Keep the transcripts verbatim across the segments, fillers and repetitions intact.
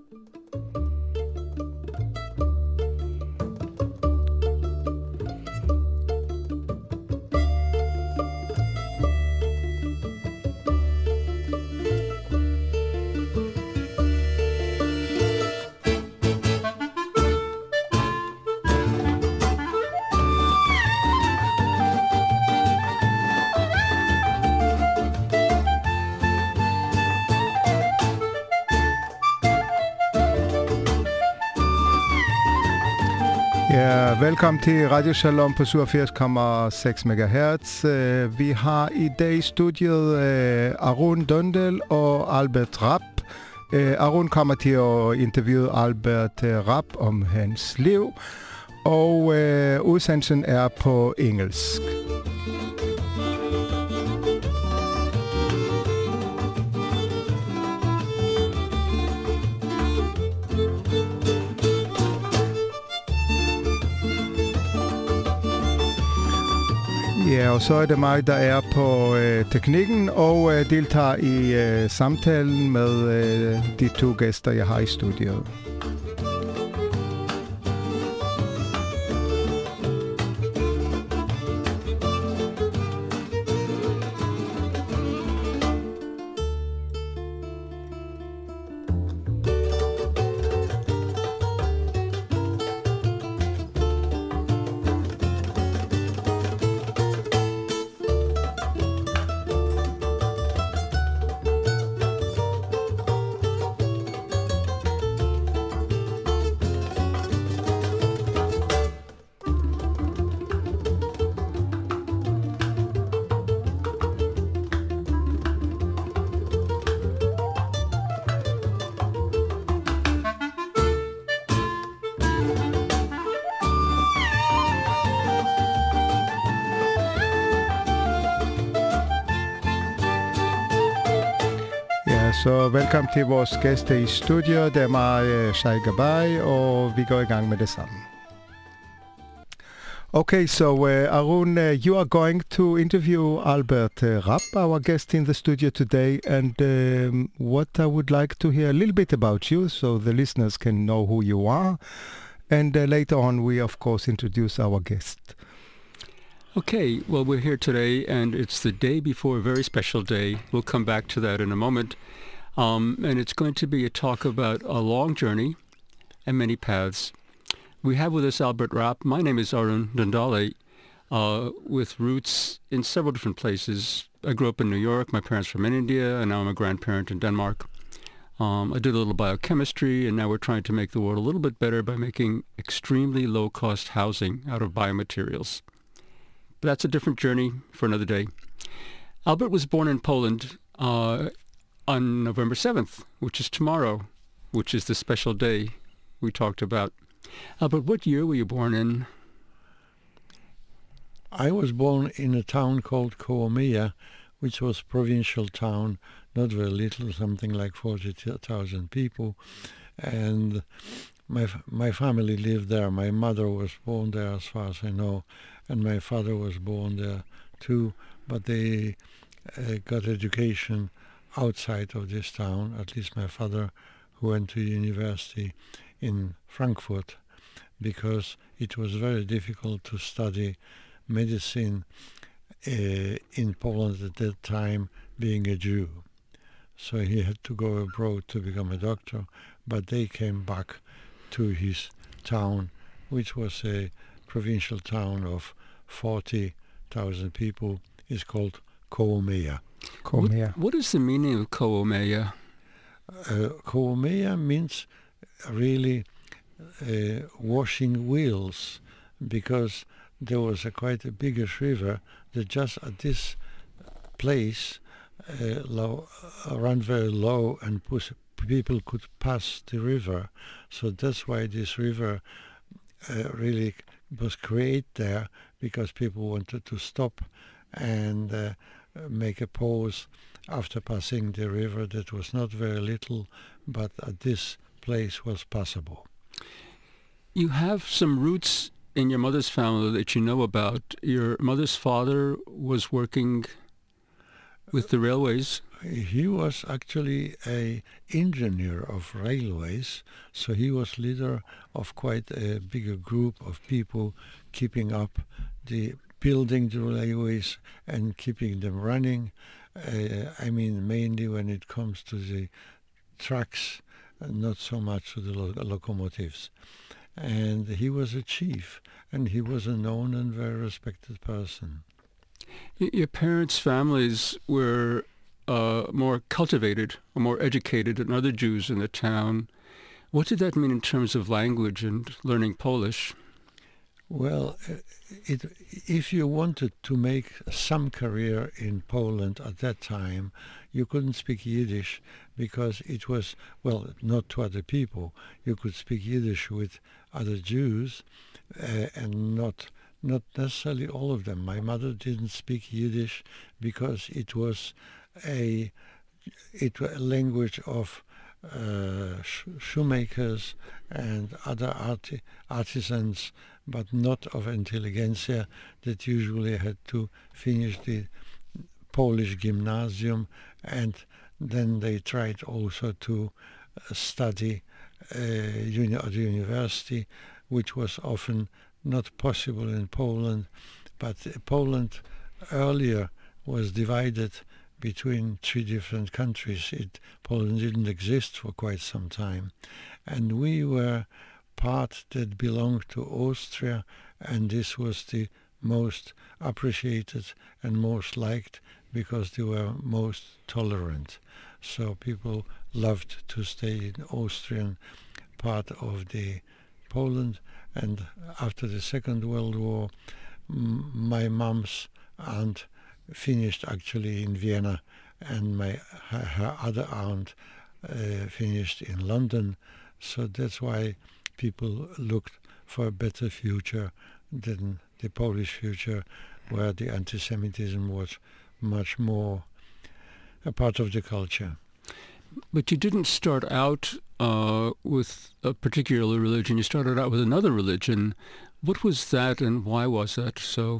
Ja, velkommen til Radio Shalom på syvogfirs komma seks megahertz. Uh, vi har i dag i studiet uh, Arun Dundal og Albert Rapp. Uh, Arun kommer til at interviewe Albert uh, Rapp om hans liv, og uh, udsendelsen er på engelsk. Ja, og så er det mig, der er på øh, teknikken og øh, deltager i øh, samtalen med øh, de to gæster, jeg har i studiet. Så velkommen til vores gæster i studiet. Det er mig, Shai Gabay, og vi går i gang med det samme. Okay, so uh, Arun, uh, you are going to interview Albert uh, Rapp, our guest in the studio today, and um, what I would like to hear a little bit about you so the listeners can know who you are, and uh, later on we of course introduce our guest. Okay, well we're here today and it's the day before a very special day. We'll come back to that in a moment. Um, and it's going to be a talk about a long journey and many paths. We have with us Albert Rapp. My name is Arun Dundal, uh, with roots in several different places. I grew up in New York. My parents were from India, and now I'm a grandparent in Denmark. Um, I did a little biochemistry, and now we're trying to make the world a little bit better by making extremely low-cost housing out of biomaterials. But that's a different journey for another day. Albert was born in Poland uh, on November seventh, which is tomorrow, which is the special day we talked about. Albert, what year were you born in? I was born in a town called Koomea, which was a provincial town, not very little, something like forty thousand people. And my my family lived there. My mother was born there, as far as I know, and my father was born there too, but they uh, got education outside of this town. At least my father, who went to university in Frankfurt, because it was very difficult to study medicine uh, in Poland at that time, being a Jew. So he had to go abroad to become a doctor, but they came back to his town, which was a provincial town of forty thousand people. It's called Koomea. Koomea. What, what is the meaning of Koomea? Uh, Koomea means really uh, washing wheels, because there was a quite a biggish river that just at this place uh, low, uh, ran very low, and pus- people could pass the river. So that's why this river uh, really was created there, because people wanted to stop and uh, make a pause after passing the river that was not very little, but at this place was passable. You have some roots in your mother's family that you know about. Your mother's father was working with the railways. He was actually a engineer of railways, so he was leader of quite a bigger group of people keeping up the building the railways and keeping them running. Uh, I mean, mainly when it comes to the trucks, and not so much to the lo- locomotives. And he was a chief, and he was a known and very respected person. Y- Your parents' families were uh, more cultivated or more educated than other Jews in the town. What did that mean in terms of language and learning Polish? Well, uh, it, if you wanted to make some career in Poland at that time, you couldn't speak Yiddish because it was, well, not to other people. You could speak Yiddish with other Jews uh, and not not necessarily all of them. My mother didn't speak Yiddish because it was a it was a language of uh, sh- shoemakers and other arti- artisans, but not of intelligentsia that usually had to finish the Polish gymnasium, and then they tried also to uh, study uh, uni- at university, which was often not possible in Poland. But Poland earlier was divided between three different countries. It, Poland didn't exist for quite some time. And we were part that belonged to Austria, and this was the most appreciated and most liked because they were most tolerant. So people loved to stay in Austrian part of the Poland. And after the Second World War, m- my mom's aunt finished actually in Vienna, and my her, her other aunt uh, finished in London. So that's why people looked for a better future than the Polish future, where the anti-Semitism was much more a part of the culture. But you didn't start out uh, with a particular religion. You started out with another religion. What was that, and why was that so?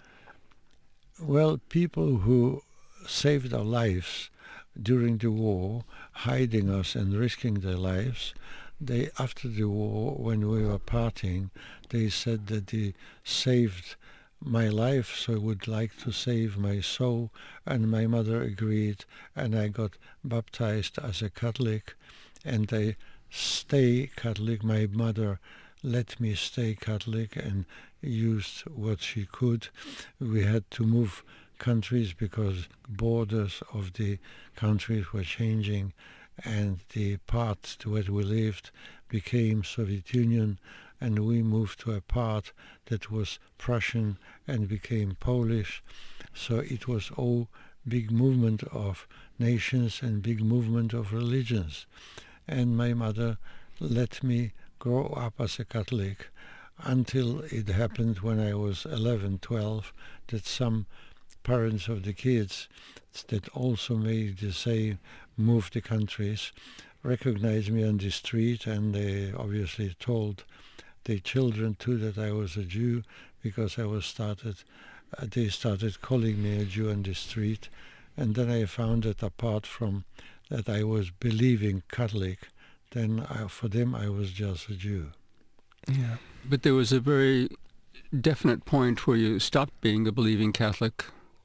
Well, people who saved our lives during the war, hiding us and risking their lives, they, after the war, when we were parting, they said that they saved my life, so I would like to save my soul, and my mother agreed, and I got baptized as a Catholic, and I stay Catholic. My mother let me stay Catholic and used what she could. We had to move countries because borders of the countries were changing, and the part where we lived became Soviet Union, and we moved to a part that was Prussian and became Polish. So it was all big movement of nations and big movement of religions. And my mother let me grow up as a Catholic until it happened when I was eleven, twelve, that some parents of the kids that also made the same, moved the countries, recognized me on the street, and they obviously told the children too that I was a Jew, because I was started, uh, they started calling me a Jew on the street. And then I found that apart from that I was believing Catholic, then I, for them I was just a Jew. Yeah. But there was a very definite point where you stopped being a believing Catholic.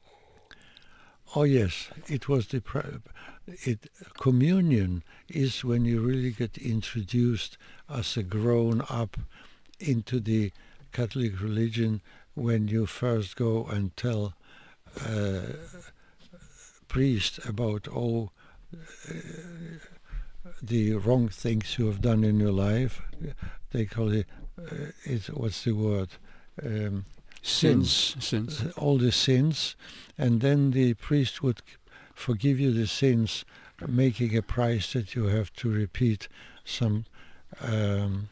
Oh yes, it was the pre- it communion is when you really get introduced as a grown up into the Catholic religion, when you first go and tell uh, priest about all uh, the wrong things you have done in your life. They call it, uh, it's, what's the word? Um, Sins. Sins. All the sins, and then the priest would forgive you the sins, making a price that you have to repeat some um,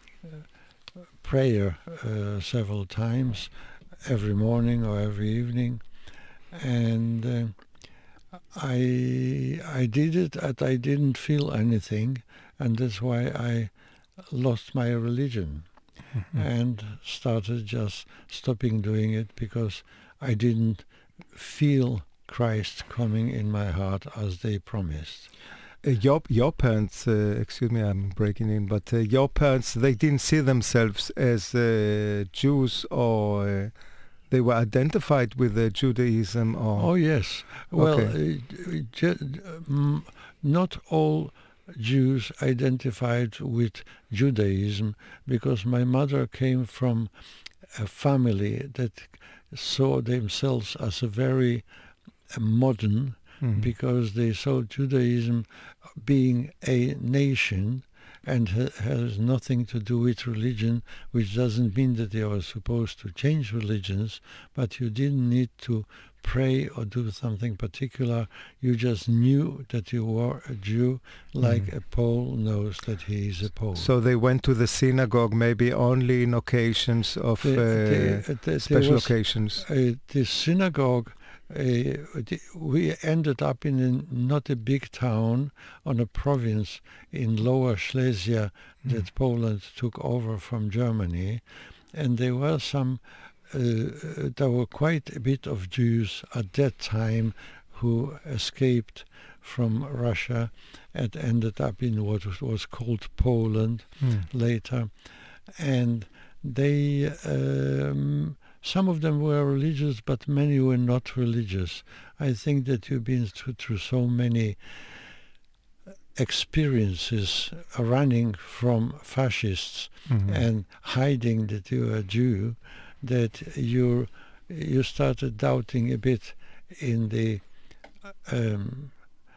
prayer uh, several times every morning or every evening. And uh, I I did it, and I didn't feel anything, and that's why I lost my religion. Mm-hmm. And started just stopping doing it because I didn't feel Christ coming in my heart as they promised. Uh, your, your parents, uh, excuse me, I'm breaking in, but uh, your parents, they didn't see themselves as uh, Jews, or uh, they were identified with uh, Judaism? Or Oh, yes. Well, Okay. uh, ju- um, not all Jews identified with Judaism, because my mother came from a family that saw themselves as a very uh, modern, Mhm. because they saw Judaism being a nation and ha- has nothing to do with religion, which doesn't mean that they are supposed to change religions, but you didn't need to pray or do something particular. You just knew that you were a Jew, like Mhm. a Pole knows that he is a Pole. So they went to the synagogue maybe only in occasions of The- uh, the- the- there special was, occasions. uh, the synagogue, uh, the, we ended up in a, not a big town, on a province in Lower Silesia that Mm. Poland took over from Germany, and there were some, uh, there were quite a bit of Jews at that time who escaped from Russia and ended up in what was, was called Poland Mm. later, and they um, some of them were religious, but many were not religious. I think that you've been through, through so many experiences running from fascists Mhm. and hiding that you are a Jew, that you you started doubting a bit in the um,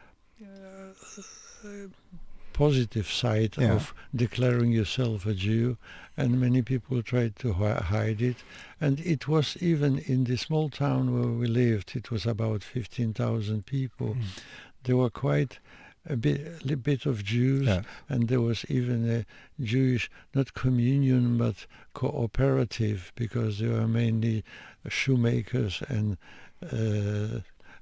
uh, positive side Yeah. of declaring yourself a Jew, and many people tried to hi- hide it. And it was even in the small town where we lived, it was about fifteen thousand people. Mm. There were quite a bit, a bit of Jews, Yeah. and there was even a Jewish, not communion, but cooperative, because they were mainly shoemakers and uh,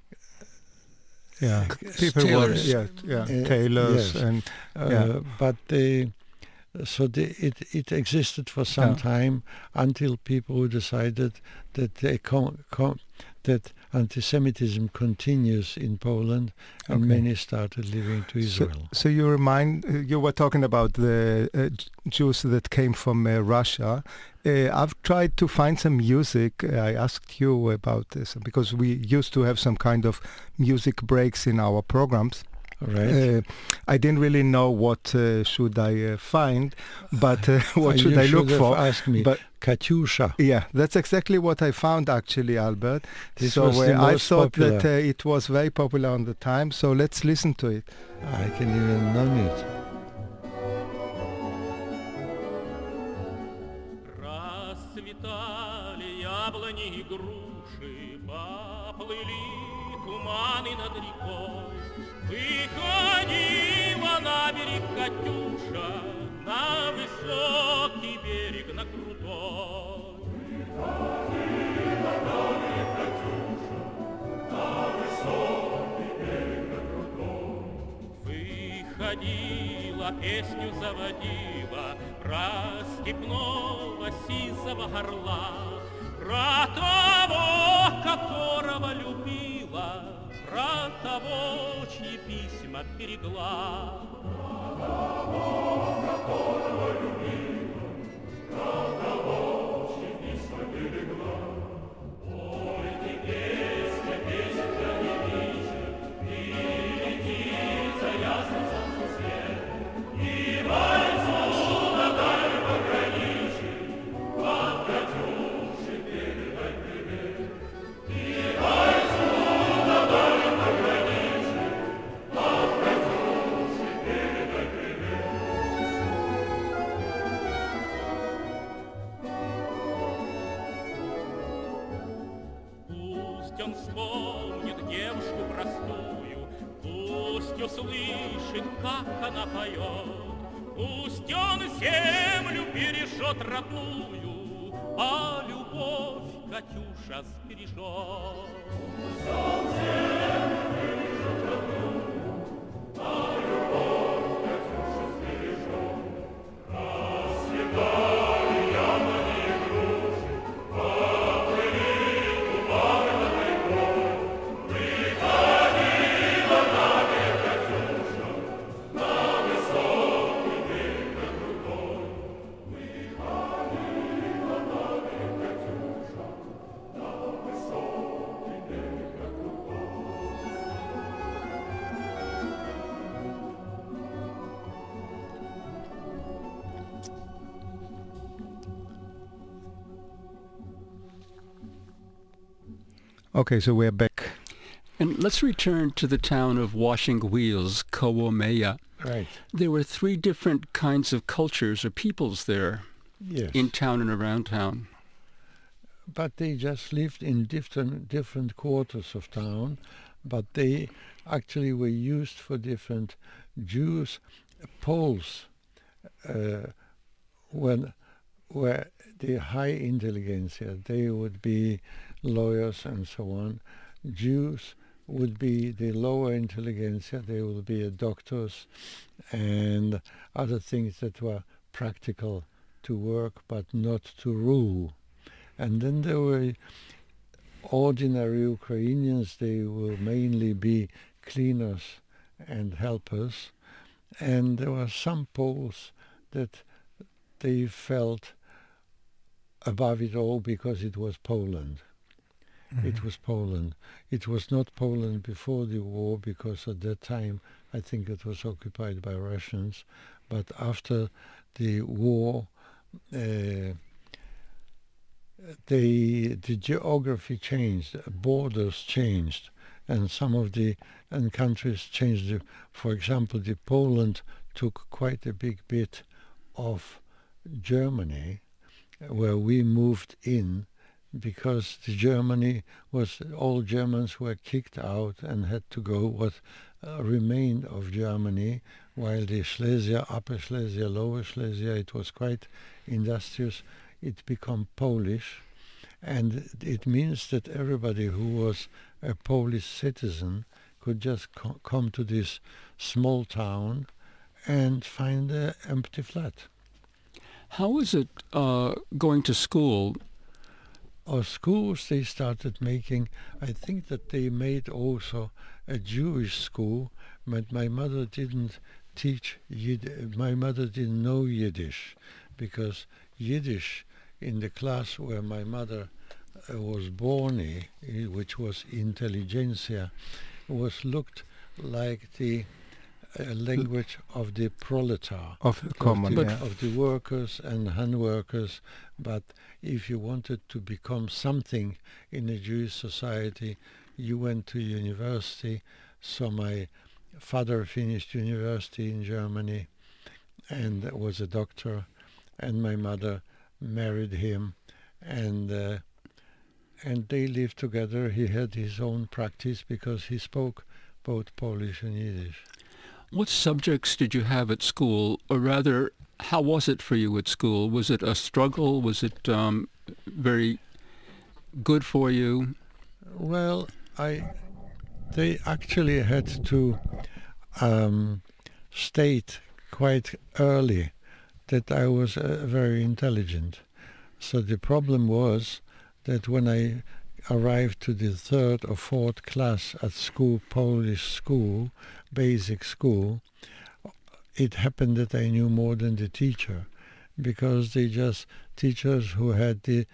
Yeah. uh, People were, tailors. yeah, yeah, Uh, tailors yes. and Uh, Yeah. But they, so they, it it existed for some Yeah. time until people decided that they com- com- that anti-Semitism continues in Poland, and Okay. many started living to So, Israel. so you remind, uh, you were talking about the uh, J- Jews that came from uh, Russia. Uh, I've tried to find some music. Uh, I asked you about this because we used to have some kind of music breaks in our programs. Right? Uh, I didn't really know what uh, should I uh, find, but uh, what Uh, should you I look should for? have asked me, But Katyusha. yeah, that's exactly what I found actually, Albert. This so was the uh, I most thought popular. that uh, it was very popular on the time. So let's listen to it. I can even name it. Расцветали яблони и груши, поплыли туманы над рекой. Выходила на берег Катюша, на высокий берег, на крутой. Выходила на берег Катюша, на высокий берег, на крутой. Выходила, песню заводила про степного сизого орла, про того, которого любила, про того, чьи письма берегла. Про того, которого любила, про того, чьи письма берегла. Ой, ты песня, песня не вечер, и летит за ясным солнцем свет, и бойцу на дальнем пограничье от Катюши передай привет. И бойцу на дальнем пограничье от Катюши передай привет. Пусть он вспомнит девушку простую, пусть услышит, как она поет, пусть он землю бережет родную, а любовь Катюша сбережет. Пусть он землю бережет родную, а любовь Катюша сбережет. Расцветали яблони и груши, поплыли туманы над рекой. Okay, so we're back. And let's return to the town of washing wheels, Koomeya. Right. There were three different kinds of cultures or peoples there Yes. in town and around town. But they just lived in different different quarters of town, but they actually were used for different Jews. Poles uh, when were the high intelligentsia. They would be lawyers and so on. Jews would be the lower intelligentsia. They would be doctors and other things that were practical to work but not to rule. And then there were ordinary Ukrainians. They will mainly be cleaners and helpers. And there were some Poles that they felt above it all because it was Poland. Mm-hmm. It was Poland. It was not Poland before the war, because at that time I think it was occupied by Russians. But after the war, uh, they, the geography changed, borders changed, and some of the and countries changed. For example, the Poland took quite a big bit of Germany, where we moved in, because the Germany was, all Germans were kicked out and had to go what uh, remained of Germany, while the Silesia, Upper Silesia, Lower Silesia, it was quite industrious. It became Polish, and it means that everybody who was a Polish citizen could just co- come to this small town and find an empty flat. How was it uh, going to school? Our schools, they started making, I think that they made also a Jewish school, but my mother didn't teach Yiddish. My mother didn't know Yiddish, because Yiddish in the class where my mother uh, was born, in, which was intelligentsia, was looked like the uh, language of the proletar, Of the common, of, the, yeah. of the workers and hand workers. But if you wanted to become something in a Jewish society, you went to university. So my father finished university in Germany and was a doctor, and my mother married him, and uh, and they lived together. He had his own practice because he spoke both Polish and Yiddish. What subjects did you have at school, or rather, how was it for you at school? Was it a struggle? Was it um, very good for you? Well, I they actually had to um, state quite early that I was uh, very intelligent. So the problem was that when I arrived to the third or fourth class at school, Polish school, basic school, it happened that I knew more than the teacher, because they just, teachers who had the,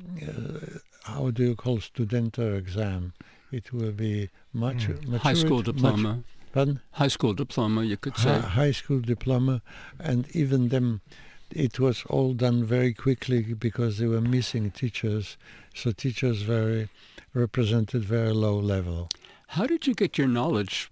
uh, how do you call studenter exam? It will be much, Mm. High school diploma. Much, pardon? High school diploma, you could say. Hi, high school diploma, and even them, it was all done very quickly because they were missing teachers. So teachers very represented very low level. How did you get your knowledge?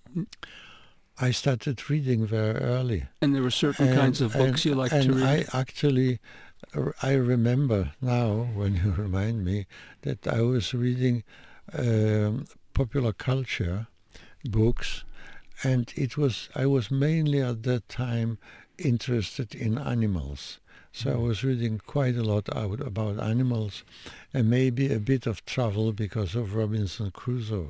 I started reading very early. And there were certain And- kinds of books and- you liked and to read? I actually, r- I remember now, when you remind me, that I was reading um, popular culture books, and it was, I was mainly at that time interested in animals. So I was reading quite a lot out about animals, and maybe a bit of travel because of Robinson Crusoe.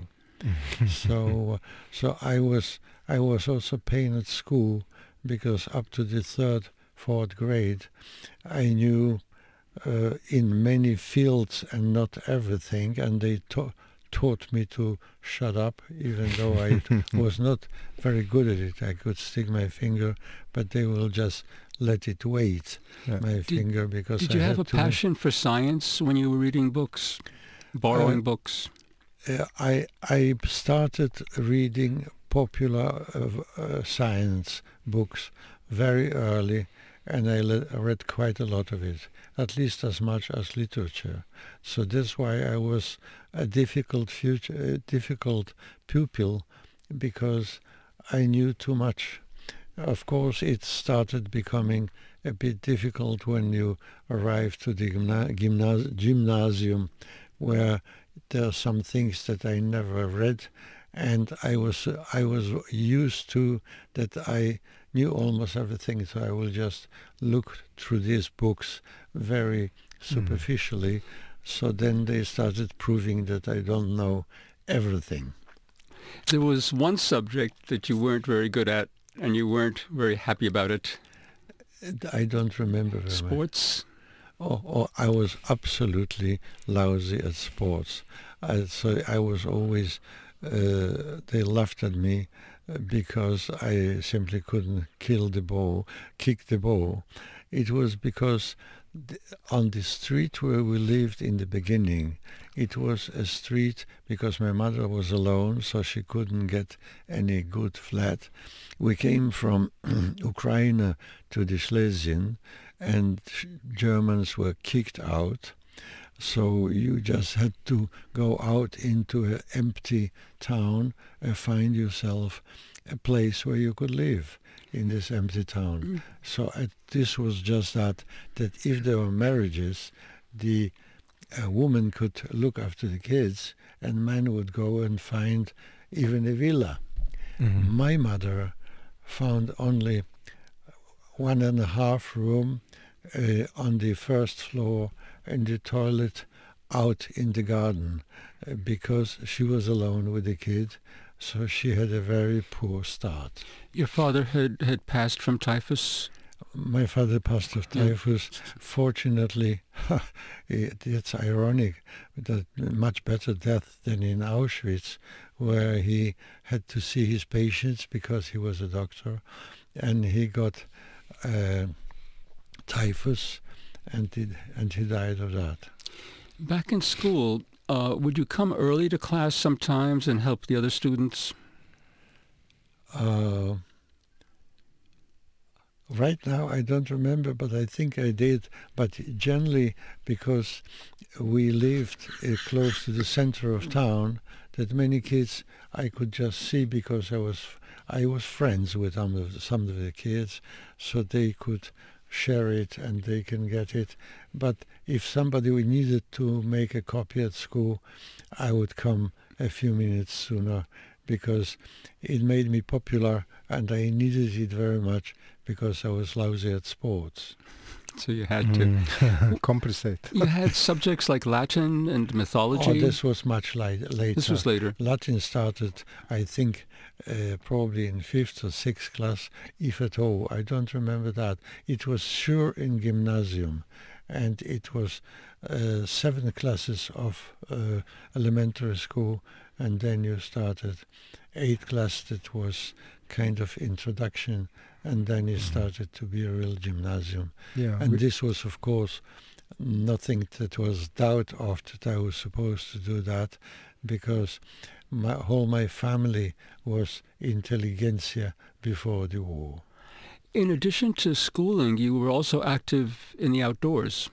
so, so I was I was also paying at school, because up to the third, fourth grade, I knew uh, in many fields and not everything, and they ta- taught me to shut up, even though I was not very good at it. I could stick my finger, but they will just let it wait, Yeah. my Did- finger, because Did I you had have a to- passion for science when you were reading books, borrowing Uh, books? Uh, I I started reading popular uh, uh, science books very early, and I le- read quite a lot of it, at least as much as literature. So that's why I was a difficult future, a difficult pupil, because I knew too much. Of course, it started becoming a bit difficult when you arrive to the gymna- gymna- gymnasium, where there are some things that I never read, and I was I was used to that I knew almost everything, so I will just look through these books very superficially. Mm. So then they started proving that I don't know everything. There was one subject that you weren't very good at, and you weren't very happy about it. I don't remember very Sports? much. Oh, oh, I was absolutely lousy at sports. I, so I was always, uh, they laughed at me because I simply couldn't kill the ball, kick the ball. It was because th- on the street where we lived in the beginning, it was a street because my mother was alone, so she couldn't get any good flat. We came from Ukraine to the Schlesien, and Germans were kicked out. So you just had to go out into an empty town and find yourself a place where you could live in this empty town. Mm. So uh, this was just that, that if there were marriages, the uh, woman could look after the kids and man would go and find even a villa. Mm-hmm. My mother found only one and a half room uh, on the first floor and the toilet out in the garden uh, because she was alone with the kid, so she had a very poor start. Your father had, had passed from typhus? My father passed of typhus. Yeah. Fortunately, it's ironic, that much better death than in Auschwitz, where he had to see his patients because he was a doctor, and he got uh, typhus, and he, and he died of that. Back in school, uh, would you come early to class sometimes and help the other students? Uh, right now I don't remember, but I think I did. But generally, because we lived uh, close to the center of town, that many kids I could just see because I was I was friends with some of the, some of the kids, so they could share it and they can get it. But if somebody needed to make a copy at school, I would come a few minutes sooner because it made me popular and I needed it very much because I was lousy at sports. So you had to mm. compensate. You had subjects like Latin and mythology? Oh, this was much li- later. This was later. Latin started, I think, uh, probably in fifth or sixth class, if at all. I don't remember that. It was sure in gymnasium, and it was uh, seven classes of uh, elementary school, and then you started eighth class. That was kind of introduction, and then it started to be a real gymnasium. Yeah, and this was, of course, nothing that was doubt of that I was supposed to do that, because my whole my family was intelligentsia before the war. In addition to schooling, you were also active in the outdoors.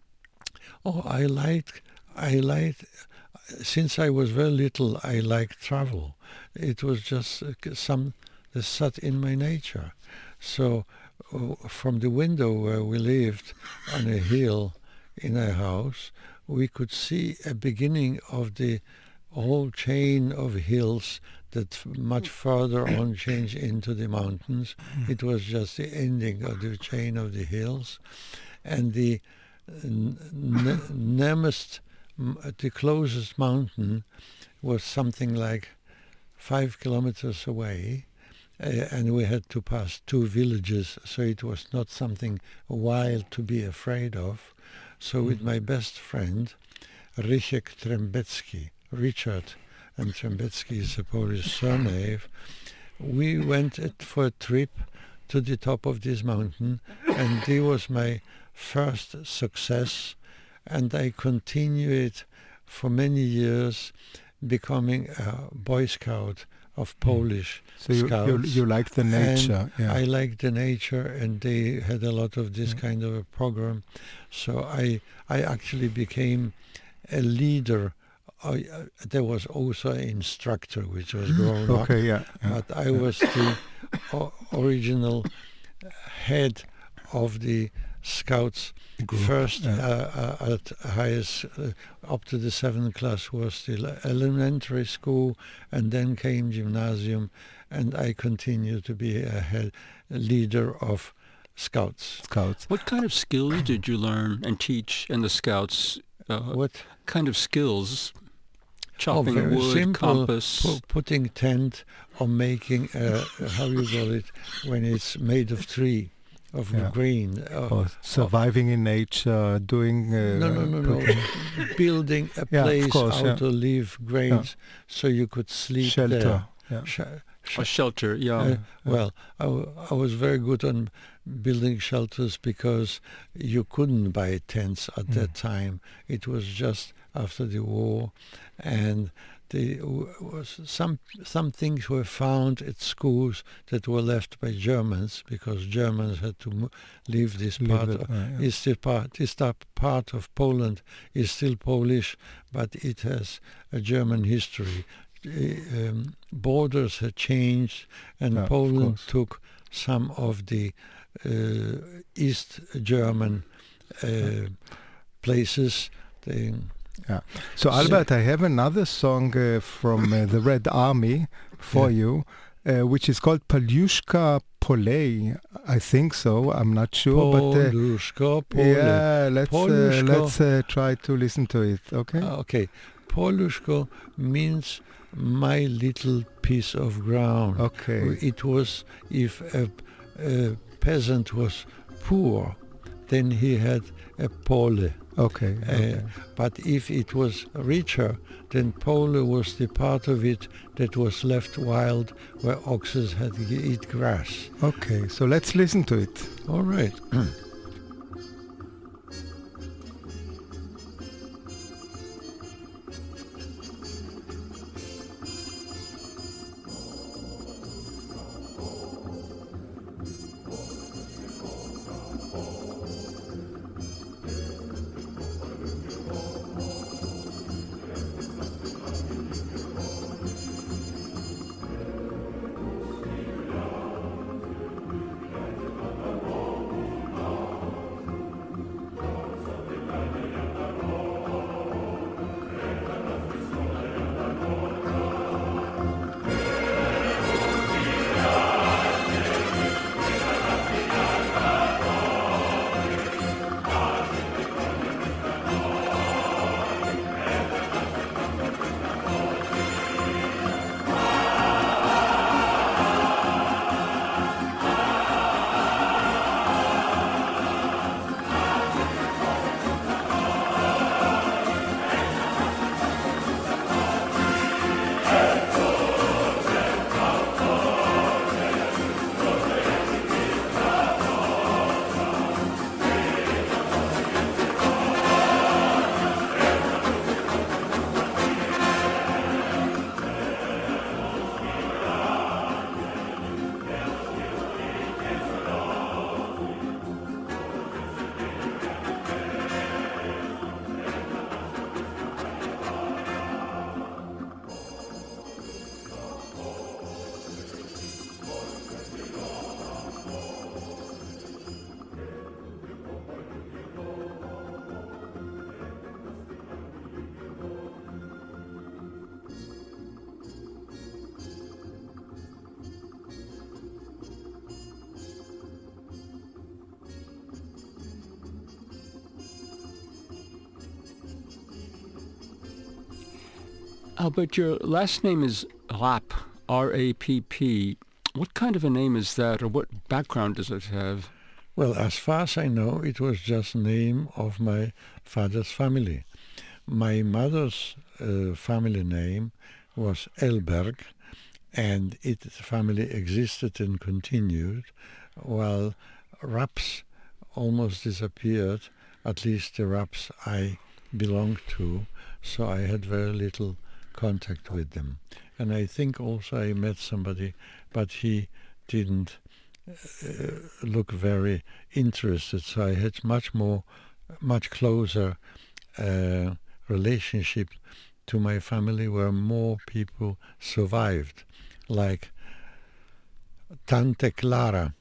Oh, I liked, I liked, since I was very little, I liked travel. It was just uh, some that sat in my nature. So uh, from the window where we lived on a hill in a house, we could see a beginning of the whole chain of hills that much further on changed into the mountains. It was just the ending of the chain of the hills. And the n- n- nearest, the closest mountain was something like five kilometers away. Uh, and we had to pass two villages, so it was not something wild to be afraid of. So with my best friend, Rysiek Trembecki, Richard, and Trembecki is a Polish surname, we went it for a trip to the top of this mountain, and it was my first success, and I continued for many years becoming a Boy Scout of Polish So you, scouts. you you like the nature, And yeah. I liked the nature, and they had a lot of this Yeah. kind of a program. So I I actually became a leader. I, uh, there was also an instructor, which was grown up, Okay, yeah. yeah. but I was the o- original head of the scouts. Group, First, yeah. uh, uh, at highest, uh, up to the seventh class was still elementary school, and then came gymnasium, and I continued to be a head a leader of scouts. Scouts. What kind of skills did you learn and teach in the Scouts? Uh, What? kind of skills? Chopping very wood, simple, compass. pu- putting tent or making, uh, how you call it, when it's made of tree, of Yeah. green. Uh, Or surviving in nature, doing... Uh, no, no, no, no. Building a Yeah, of place course, out yeah. of leaf grains so you could sleep Shelter. there. Yeah. Sh- sh- A shelter, yeah. uh, well, I, w- I was very good on building shelters because you couldn't buy tents at Mm. that time. It was just after the war, and the w- was some some things were found at schools that were left by Germans because Germans had to mo- leave this Leave part. it, of, uh, yeah. is still part. This type- part of Poland is still Polish, but it has a German history. The um, borders had changed, and Yeah, of Poland course. took some of the uh, East German uh, places. They, So, Albert, I have another song uh, from uh, the Red Army for Yeah. you, uh, which is called Palyushka Polei. I think so. I'm not sure, but uh, Poluszko, Pole. yeah, let's uh, Palyushka. let's uh, try to listen to it. Okay. Ah, okay. Poluszko means my little piece of ground. Okay. It was if a, a peasant was poor, then he had a pole. Okay. Uh, okay. But if it was richer, then pole was the part of it that was left wild, where oxes had to eat grass. Okay. So let's listen to it. All right. Albert, your last name is Rapp, R A P P. What kind of a name is that, or what background does it have? Well, as far as I know, it was just name of my father's family. My mother's uh, family name was Elberg, and its family existed and continued, while Rapps almost disappeared, at least the Rapps I belonged to, so I had very little contact with them. and I think also I met somebody, but he didn't uh, look very interested. So I had much more, much closer uh, relationship to my family, where more people survived, like Tante Clara.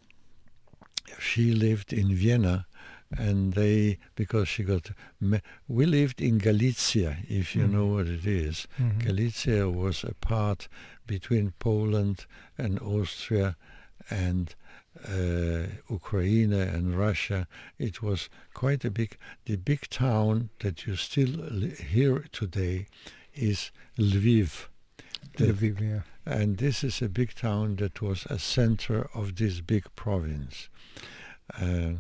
She lived in Vienna, and they, because she got, me- we lived in Galicia, if you mm. know what it is. Mm-hmm. Galicia was a part between Poland and Austria and uh, Ukraine and Russia. It was quite a big, the big town that you still li- hear today is Lviv. The, Lviv, yeah. And this is a big town that was a center of this big province. Uh,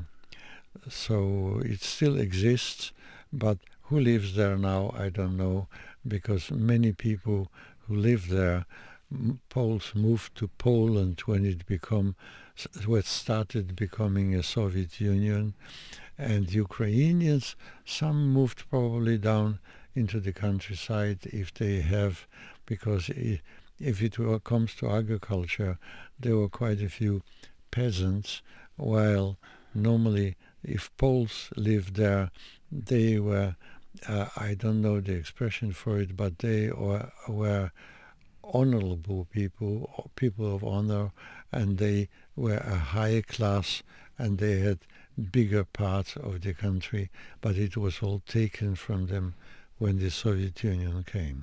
so it still exists, but who lives there now, I don't know, because many people who live there, m- Poles moved to Poland when it become, when it started becoming a Soviet Union, and Ukrainians, some moved probably down into the countryside if they have, because I, if it were, comes to agriculture, there were quite a few peasants, while normally if Poles lived there, they were, uh, I don't know the expression for it, but they were, were honorable people, people of honor, and they were a high class, and they had bigger parts of the country, but it was all taken from them when the Soviet Union came.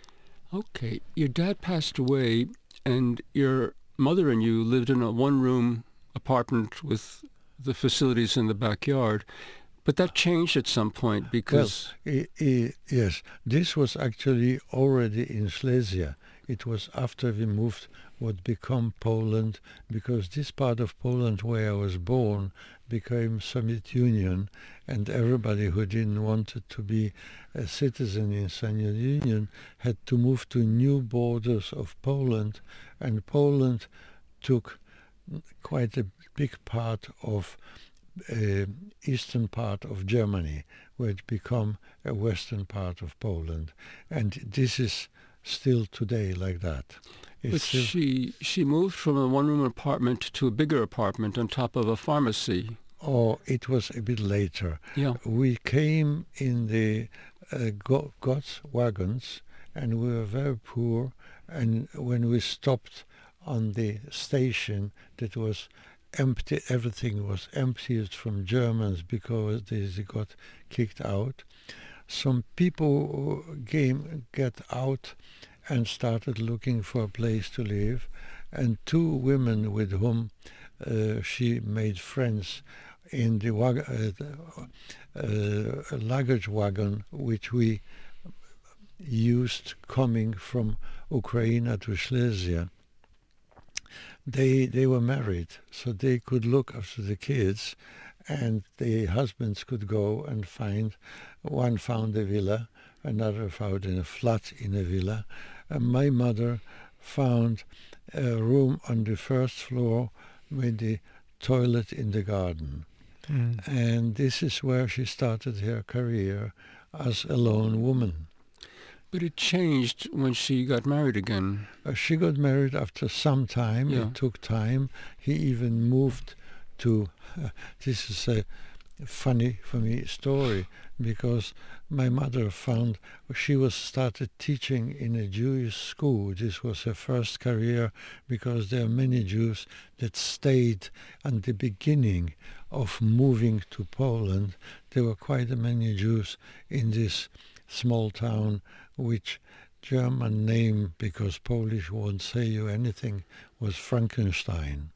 Okay, your dad passed away, and your mother and you lived in a one-room apartment with the facilities in the backyard, but that changed at some point because... Well, I, I, yes, this was actually already in Silesia. It was after we moved what became Poland, because this part of Poland where I was born became Soviet Union, and everybody who didn't want to be a citizen in Soviet Union had to move to new borders of Poland, and Poland took quite a big part of uh, eastern part of Germany, where it became a western part of Poland, and this is still today like that. It's but she she moved from a one-room apartment to a bigger apartment on top of a pharmacy. Oh, it was a bit later. Yeah. We came in the uh, go- God's wagons, and we were very poor, and when we stopped on the station that was empty, everything was emptied from Germans because they got kicked out. Some people came, get out and started looking for a place to live, and two women with whom uh, she made friends in the, wag- uh, the uh, luggage wagon, which we used coming from Ukraine to Silesia. They they were married, so they could look after the kids, and the husbands could go and find, one found a villa, another found in a flat in a villa, and my mother found a room on the first floor with the toilet in the garden. Mm. And this is where she started her career as a lone woman. But it changed when she got married again. Uh, she got married after some time. Yeah. It took time. He even moved to... Uh, this is a funny for me story, because my mother found she was started teaching in a Jewish school. This was her first career, because there are many Jews that stayed at the beginning of moving to Poland. There were quite many Jews in this small town, which German name, because Polish won't say you anything, was Frankenstein.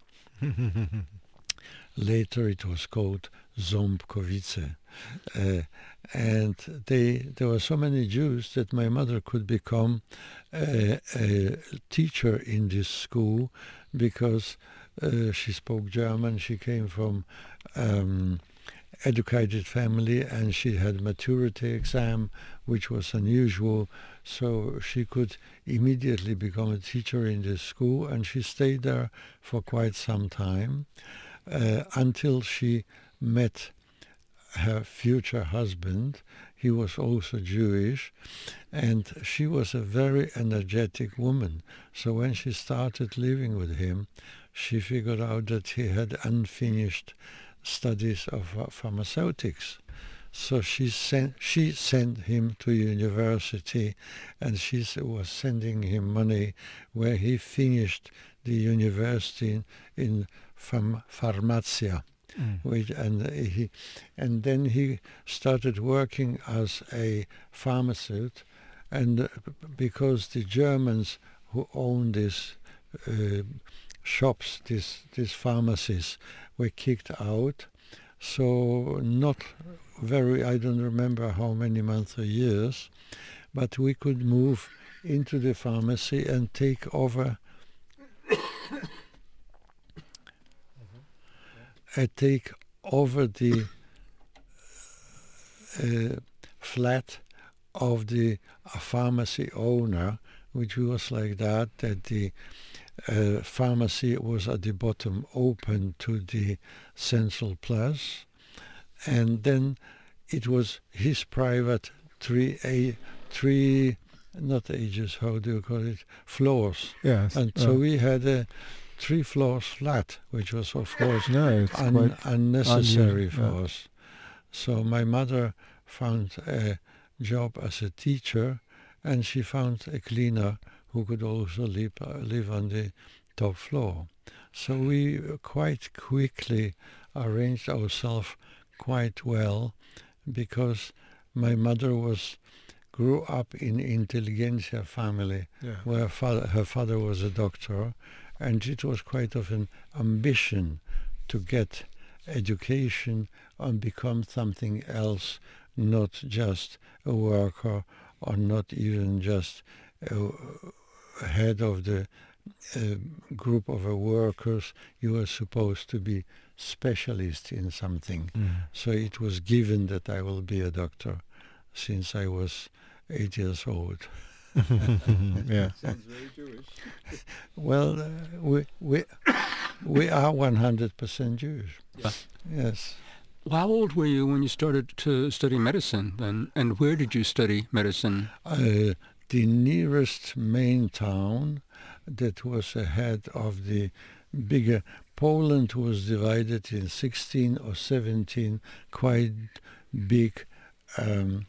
Later it was called Ząbkowice. Uh, and they, there were so many Jews that my mother could become a, a teacher in this school, because uh, she spoke German. She came from um, educated family, and she had maturity exam, which was unusual, so she could immediately become a teacher in this school, and she stayed there for quite some time uh, until she met her future husband. he was also Jewish, and she was a very energetic woman. So when she started living with him, she figured out that he had unfinished studies of uh, pharmaceutics. So she sent she sent him to university, and she s- was sending him money, where he finished the university in, in pharm- pharmacia. Which, and he, and then he started working as a pharmacist, and uh, because the Germans who owned these uh, shops, these these pharmacies, were kicked out. So not very, I don't remember how many months or years, but we could move into the pharmacy and take over I take over the uh, flat of the uh, pharmacy owner, which was like that, that the uh, pharmacy was at the bottom open to the central place, and then it was his private three, a, three not ages, how do you call it, floors. Yes. And so we had a three floors flat, which was of course no, it's un- quite unnecessary unusual, for yeah. us. So my mother found a job as a teacher, and she found a cleaner who could also live, uh, live on the top floor. So we uh, quite quickly arranged ourselves quite well, because my mother was grew up in intelligentsia family, Yeah. where father, her father was a doctor, and it was quite of an ambition to get education and become something else, not just a worker or not even just a head of the uh, group of uh, workers. You were supposed to be specialist in something. Mm. So it was given that I will be a doctor since I was eight years old. Yeah. Sounds very Jewish. Well, uh, we we we are one hundred percent Jewish. Yeah. Yes. How old were you when you started to study medicine then? And where did you study medicine? Uh, the nearest main town that was ahead of the bigger Poland was divided in sixteen or seventeen quite big um,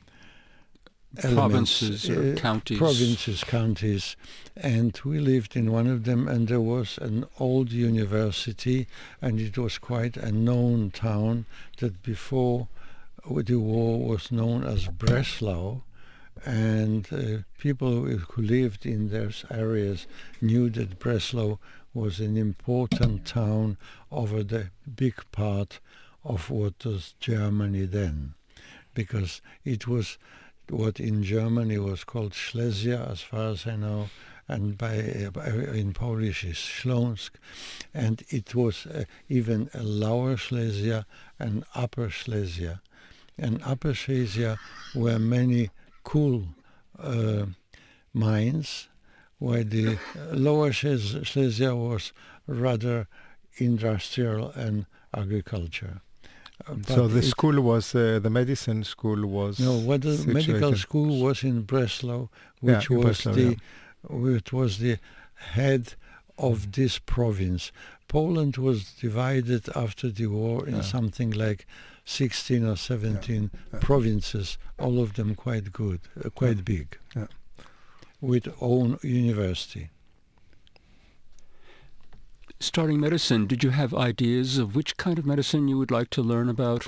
elements, Provinces or uh, counties? provinces, counties, and we lived in one of them, and there was an old university, and it was quite a known town that before the war was known as Breslau, and uh, people who lived in those areas knew that Breslau was an important town over the big part of what was Germany then, because it was what in Germany was called Silesia, as far as I know, and by, by in Polish is Śląsk, and it was uh, even a Lower Silesia and Upper Silesia. And Upper Silesia were many coal uh, mines, while the uh, Lower Silesia was rather industrial and agriculture. Uh, So but the it- school was, uh, the medicine school was No, what the medical situated- school was in Breslau, Yeah, which in was Breslau, the yeah. which was the head of this province. Poland was divided after the war in Yeah. something like sixteen or seventeen yeah. provinces, all of them quite good, uh, quite Yeah. big, Yeah. with own university. Starting medicine, did you have ideas of which kind of medicine you would like to learn about?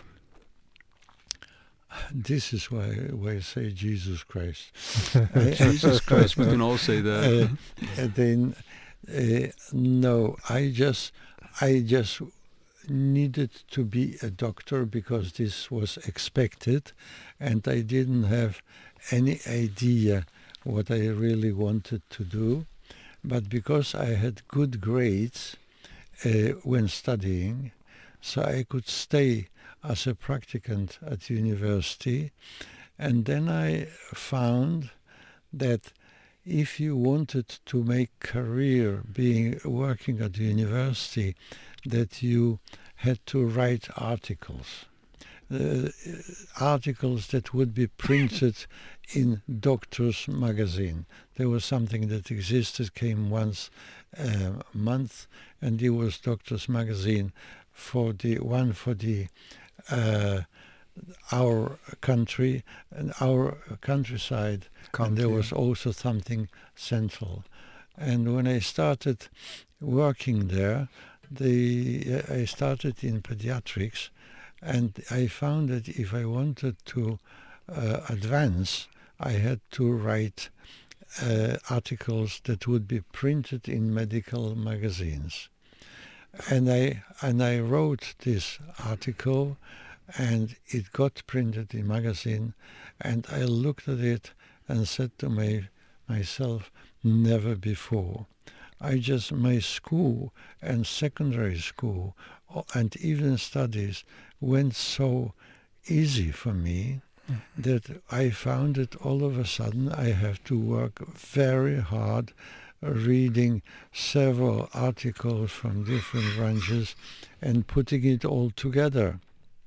This is why, why I say Jesus Christ. Jesus Christ, we can all say that. Uh, and then uh, no, I just I just needed to be a doctor because this was expected, and I didn't have any idea what I really wanted to do. But because I had good grades uh, when studying, so I could stay as a practicant at university, and then I found that if you wanted to make career being working at the university, that you had to write articles. uh, articles that would be printed in Doctor's magazine. There was something that existed, came once a month, and it was Doctor's magazine for the one for the uh, our country and our countryside, Country. and there was also something central. And when I started working there, the uh, I started in pediatrics, and I found that if I wanted to uh, advance, I had to write uh, articles that would be printed in medical magazines. And I and I wrote this article, and it got printed in magazine, and I looked at it and said to my, myself, never before. I just, my school and secondary school and even studies went so easy for me mm. that I found that all of a sudden I have to work very hard reading several articles from different branches and putting it all together.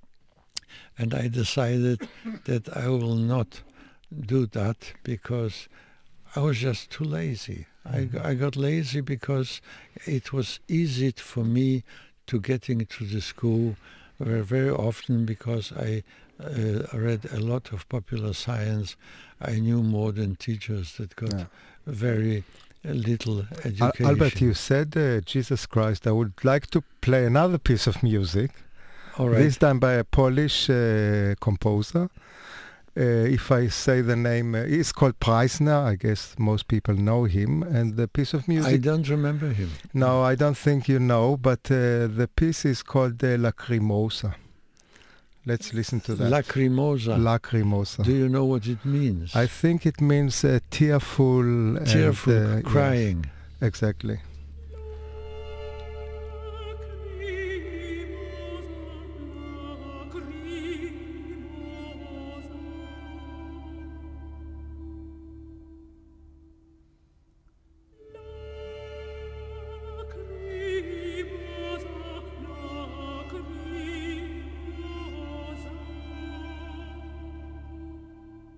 And I decided that I will not do that because I was just too lazy. Mm-hmm. I, I got lazy because it was easy for me to get into the school where very often, because I uh, read a lot of popular science, I knew more than teachers that got yeah. very little education. Al- Albert, you said uh, Jesus Christ. I would like to play another piece of music. All right. This time by a Polish uh, composer. Uh, if I say the name, uh, he's called Preissner. I guess most people know him. And the piece of music... I don't remember him. No, I don't think you know, but uh, the piece is called uh, Lacrimosa. Let's listen to that. Lacrimosa. Lacrimosa. Do you know what it means? I think it means uh, tearful... Tearful, and, uh, crying. Yes, exactly.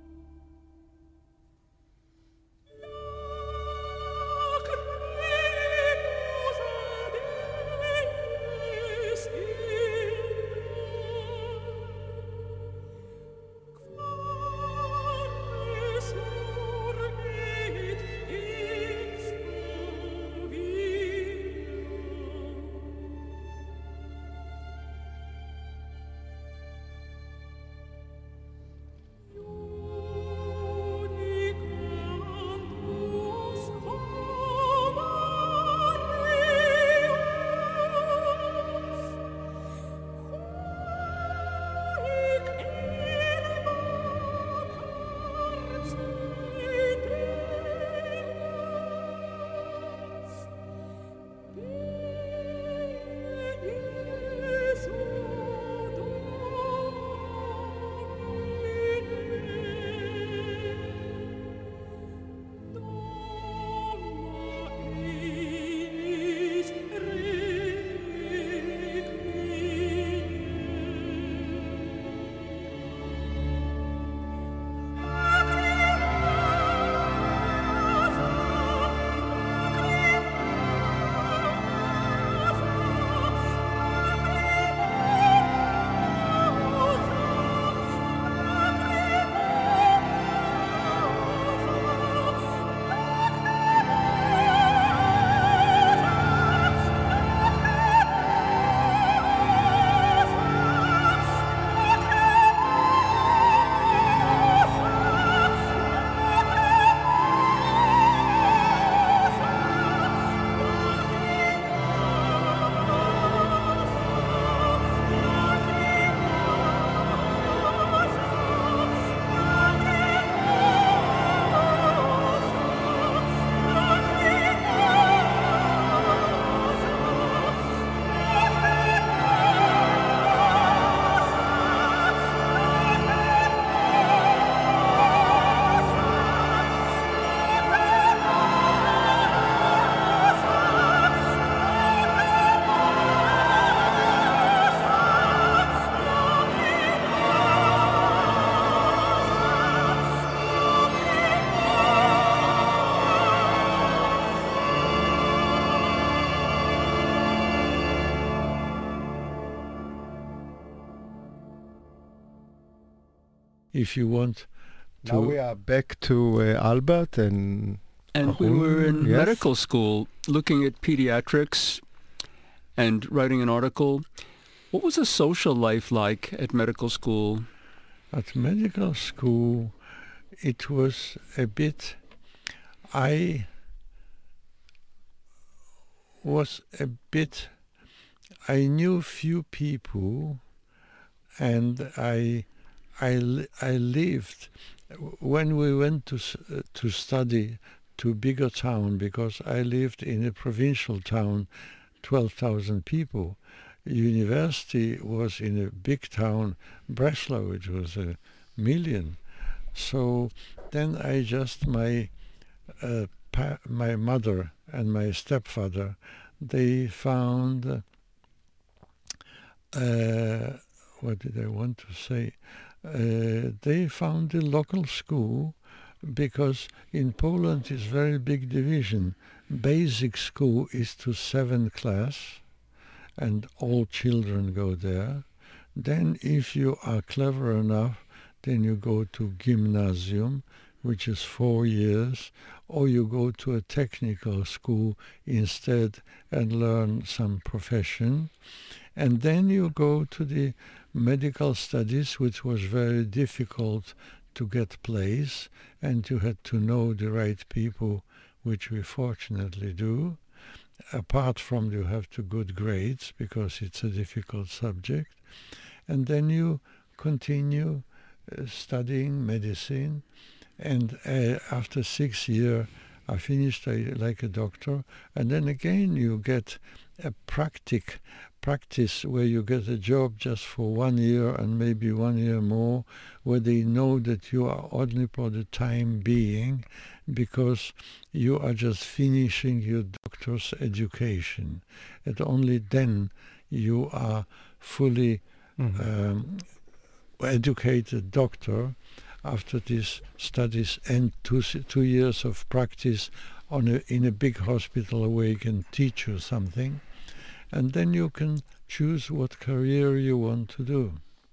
Lacrimosa if you want to... Now we are back to uh, Albert and... And we Arun, were in yes. medical school looking at pediatrics and writing an article. What was the social life like at medical school? At medical school, it was a bit... I was a bit... I knew few people, and I, I, li- I lived... When we went to s- uh, to study to bigger town, because I lived in a provincial town, twelve thousand people. University was in a big town, Breslau, which was a million. So then I just, my uh, pa- my mother and my stepfather, they found, uh, uh, what did I want to say? Uh, they found a local school, because in Poland is very big division. Basic school is to seventh class, and all children go there. Then if you are clever enough, then you go to gymnasium, which is four years, or you go to a technical school instead and learn some profession. And then you go to the medical studies, which was very difficult to get place, and you had to know the right people, which we fortunately do. Apart from you have to good grades, because it's a difficult subject. And then you continue uh, studying medicine, and uh, after six years I finished uh, like a doctor, and then again you get a practic practice where you get a job just for one year and maybe one year more, where they know that you are only for the time being, because you are just finishing your doctor's education. And only then you are fully mm-hmm. um, educated doctor after these studies and two, two years of practice on a, in a big hospital where you can teach you something. And then you can choose what career you want to do.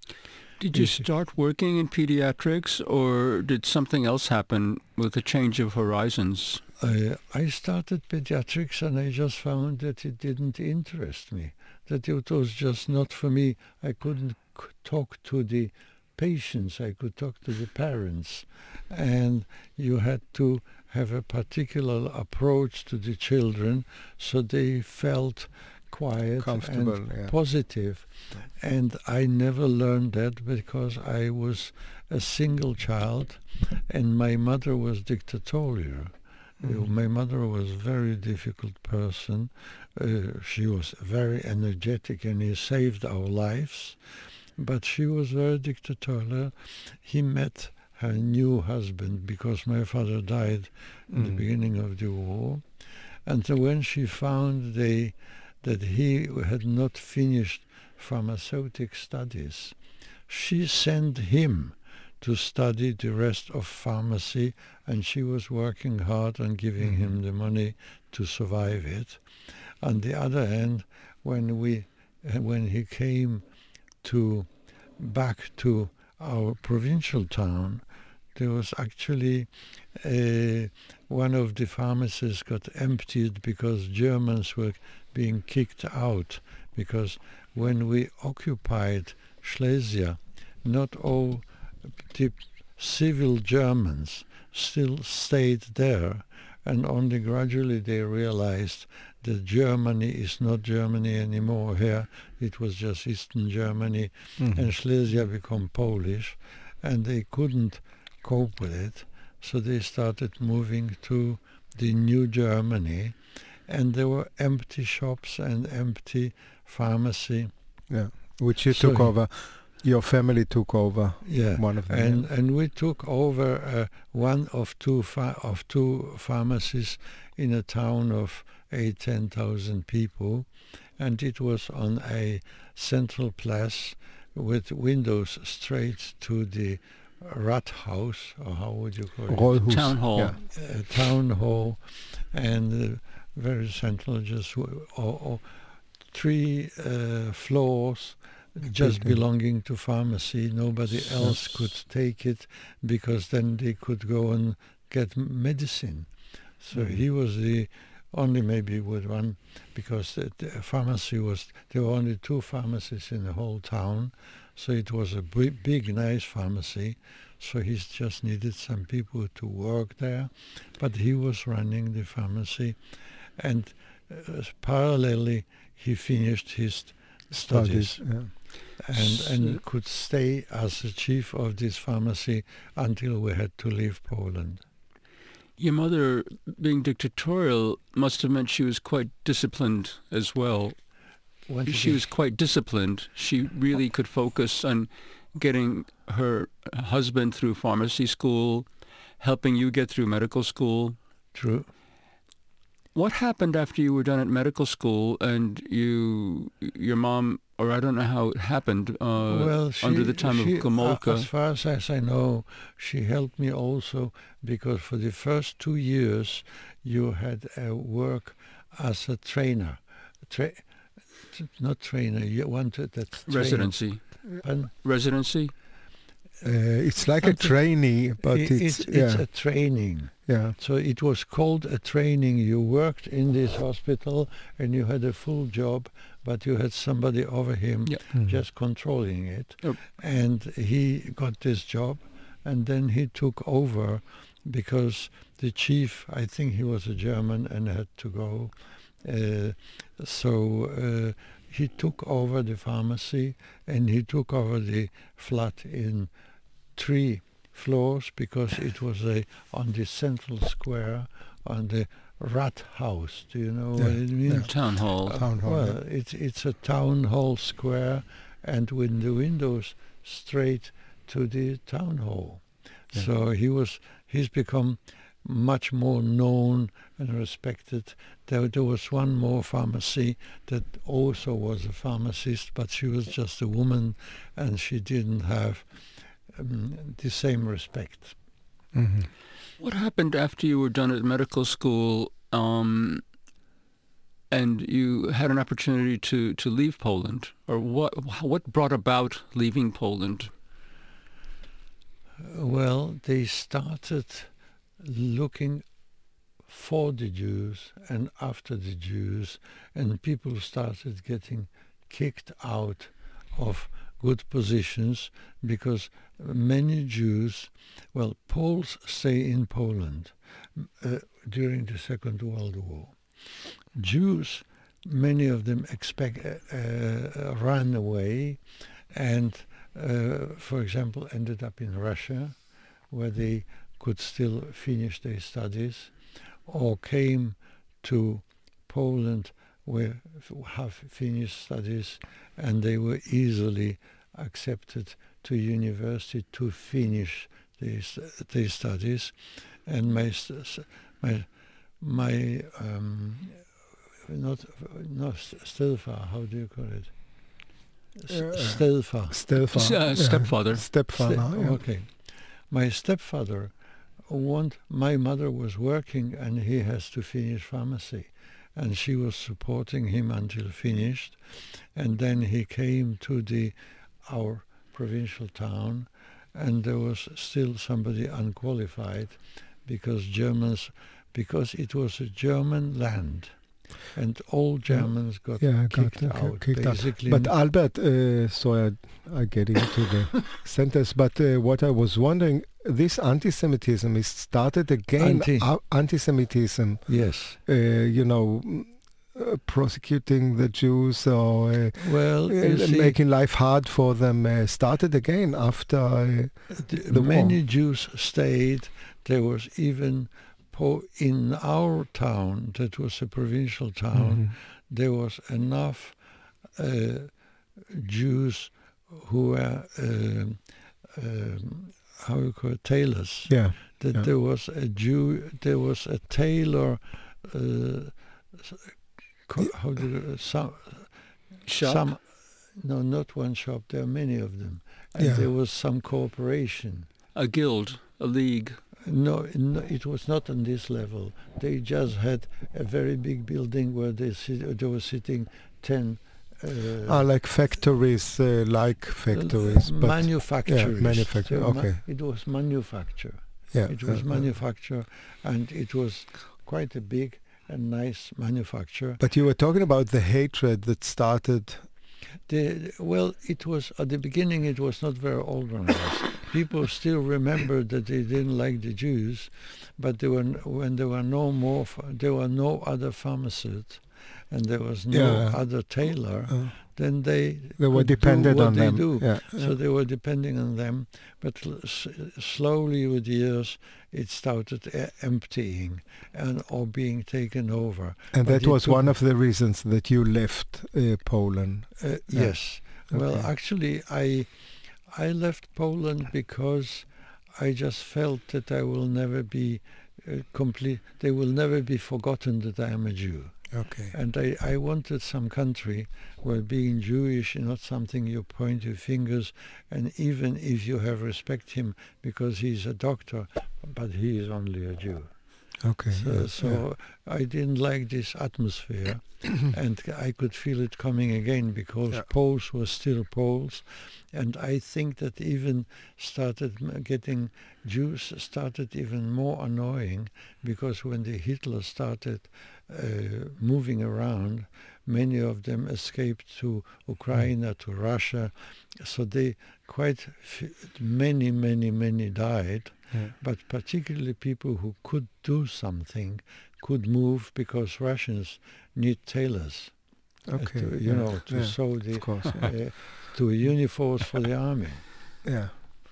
Did you start working in pediatrics, or did something else happen with a change of horizons? Uh, I started pediatrics, and I just found that it didn't interest me, that it was just not for me. I couldn't c- talk to the patients, I could talk to the parents, and you had to have a particular approach to the children so they felt quiet comfortable, and yeah. positive. And I never learned that because I was a single child, and my mother was dictatorial. Mm-hmm. My mother was a very difficult person. Uh, she was very energetic, and he saved our lives, but she was very dictatorial. He met her new husband because my father died in mm. the beginning of the war, and so when she found they that he had not finished pharmaceutic studies, she sent him to study the rest of pharmacy, and she was working hard on giving mm-hmm. him the money to survive it. On the other hand, when we when he came to back to our provincial town, there was actually uh, one of the pharmacies got emptied because Germans were being kicked out, because when we occupied Silesia, not all the civil Germans still stayed there, and only gradually they realized that Germany is not Germany anymore here. It was just Eastern Germany, mm-hmm. and Silesia became Polish, and they couldn't cope with it, so they started moving to the new Germany, and there were empty shops and empty pharmacy. Yeah, which you so took over. Your family took over. Yeah, one of them. And yeah. and we took over uh, one of two ph- of two pharmacies in a town of eight ten thousand people, and it was on a central place with windows straight to the Rathaus, or how would you call it? Rollhus. Town hall. Yeah. Uh, town hall, and uh, very central, just w- or, or three uh, floors, just building. belonging to pharmacy. Nobody else could take it because then they could go and get m- medicine. So Mhm. he was the only maybe with one, because the, the pharmacy was, there were only two pharmacies in the whole town. So it was a big, big, nice pharmacy. So he just needed some people to work there. But he was running the pharmacy. And uh, parallelly, he finished his studies. Studies, yeah. and So- and could stay as the chief of this pharmacy until we had to leave Poland. Your mother, being dictatorial, must have meant she was quite disciplined as well. Once She again, was quite disciplined. She really could focus on getting her husband through pharmacy school, helping you get through medical school. true. What happened after you were done at medical school and you, your mom, or I don't know how it happened, uh, well, she, under the time she, of Gomulka? uh, as far as, as I know, she helped me also because for the first two years you had uh, work as a trainer. Tra- t- not trainer, you wanted that trainer. Residency. Pardon? Residency? Uh, it's like a Something- trainee, but I- it's, it's, yeah, it's a training. yeah. So it was called a training. You worked in this hospital and you had a full job, but you had somebody over him Yeah. Mhm. just controlling it. Yep. And he got this job, and then he took over because the chief, I think he was a German and had to go. Uh, so uh, he took over the pharmacy and he took over the flat in three floors because it was a on the central square on the Rathaus. Do you know what Yeah, it means? Town hall. Town hall. Well, it's it's a town hall square, and with the windows straight to the town hall. Yeah. So he was he's become much more known and respected. There, there was one more pharmacy that also was a pharmacist, but she was just a woman, and she didn't have um, the same respect. Mhm. What happened after you were done at medical school um, and you had an opportunity to, to leave Poland? Or what what brought about leaving Poland? Well, they started looking for the Jews and after the Jews, and people started getting kicked out of good positions because many Jews, well, Poles stay in Poland uh, during the Second World War. Jews, many of them expect, uh, uh, ran away and, uh, for example, ended up in Russia, where they could still finish their studies, or came to Poland where have finished studies, and they were easily accepted to university to finish their, their studies. And my my my um, not not stepfather, how do you call it? Uh, Stepfather. Stepfather. Uh, stepfather. Stepfather, Ste- yeah. Okay. My stepfather, want, my mother was working and he has to finish pharmacy. And she was supporting him until finished. And then he came to the our provincial town, and there was still somebody unqualified because Germans, because it was a German land. And all Germans got Yeah, got kicked uh, out, kicked out. basically. But Albert, uh, sorry, I, I get into the sentence, but uh, what I was wondering, this anti-Semitism is started again, Anti. uh, anti-Semitism, yes. uh, you know, mm, uh, prosecuting the Jews or uh, Well, you uh, see, making life hard for them, uh, started again after... Uh, the, the many war. Jews stayed. There was even po- in our town, that was a provincial town, mhm. there was enough uh, Jews who were um, um, how you call it, tailors. Yeah, That yeah. there was a Jew, there was a tailor. Uh, s- co- how do you, some Shop? some no, not one shop. There are many of them, and Yeah. there was some cooperation. A guild, a league. No, no, it was not on this level. They just had a very big building where they sit, they were sitting ten Uh, Ah, like factories, uh, like factories, but manufacturers. yeah, manufacture. So ma- Okay, it was manufacture. yeah, It was uh, uh, manufacture, and it was quite a big and nice manufacture. But you were talking about the hatred that started. The, well, it was at the beginning. It was not very organized. People still remember that they didn't like the Jews, but there were n- when there were no more, ph- there were no other pharmacist, and there was no Yeah. other tailor. Uh, Then they they were could do dependent what on they them. do. Yeah, So they were depending on them, but l- s- slowly with years it started e- emptying and or being taken over. and but that it was took- one of the reasons that you left uh, Poland. Uh, Yeah. Yes. Well, Okay. actually, I I left Poland because I just felt that I will never be uh, complete. They will never be forgotten that I am a Jew. Okay. And I, I wanted some country where being Jewish is not something you point your fingers, and even if you have respect him because he's a doctor, but he is only a Jew. Okay. So, yeah, so yeah. I didn't like this atmosphere, and I could feel it coming again because Yeah. Poles were still Poles, and I think that even started m- getting Jews started even more annoying because when the Hitler started uh, moving around, many of them escaped to Ukraine, to Russia, so they quite f- many, many, many died. Yeah. But particularly people who could do something could move because Russians need tailors, uh, Okay. to, you yeah, know, to yeah, sew the of course. Yeah. uh, to uniforms for the army. yeah.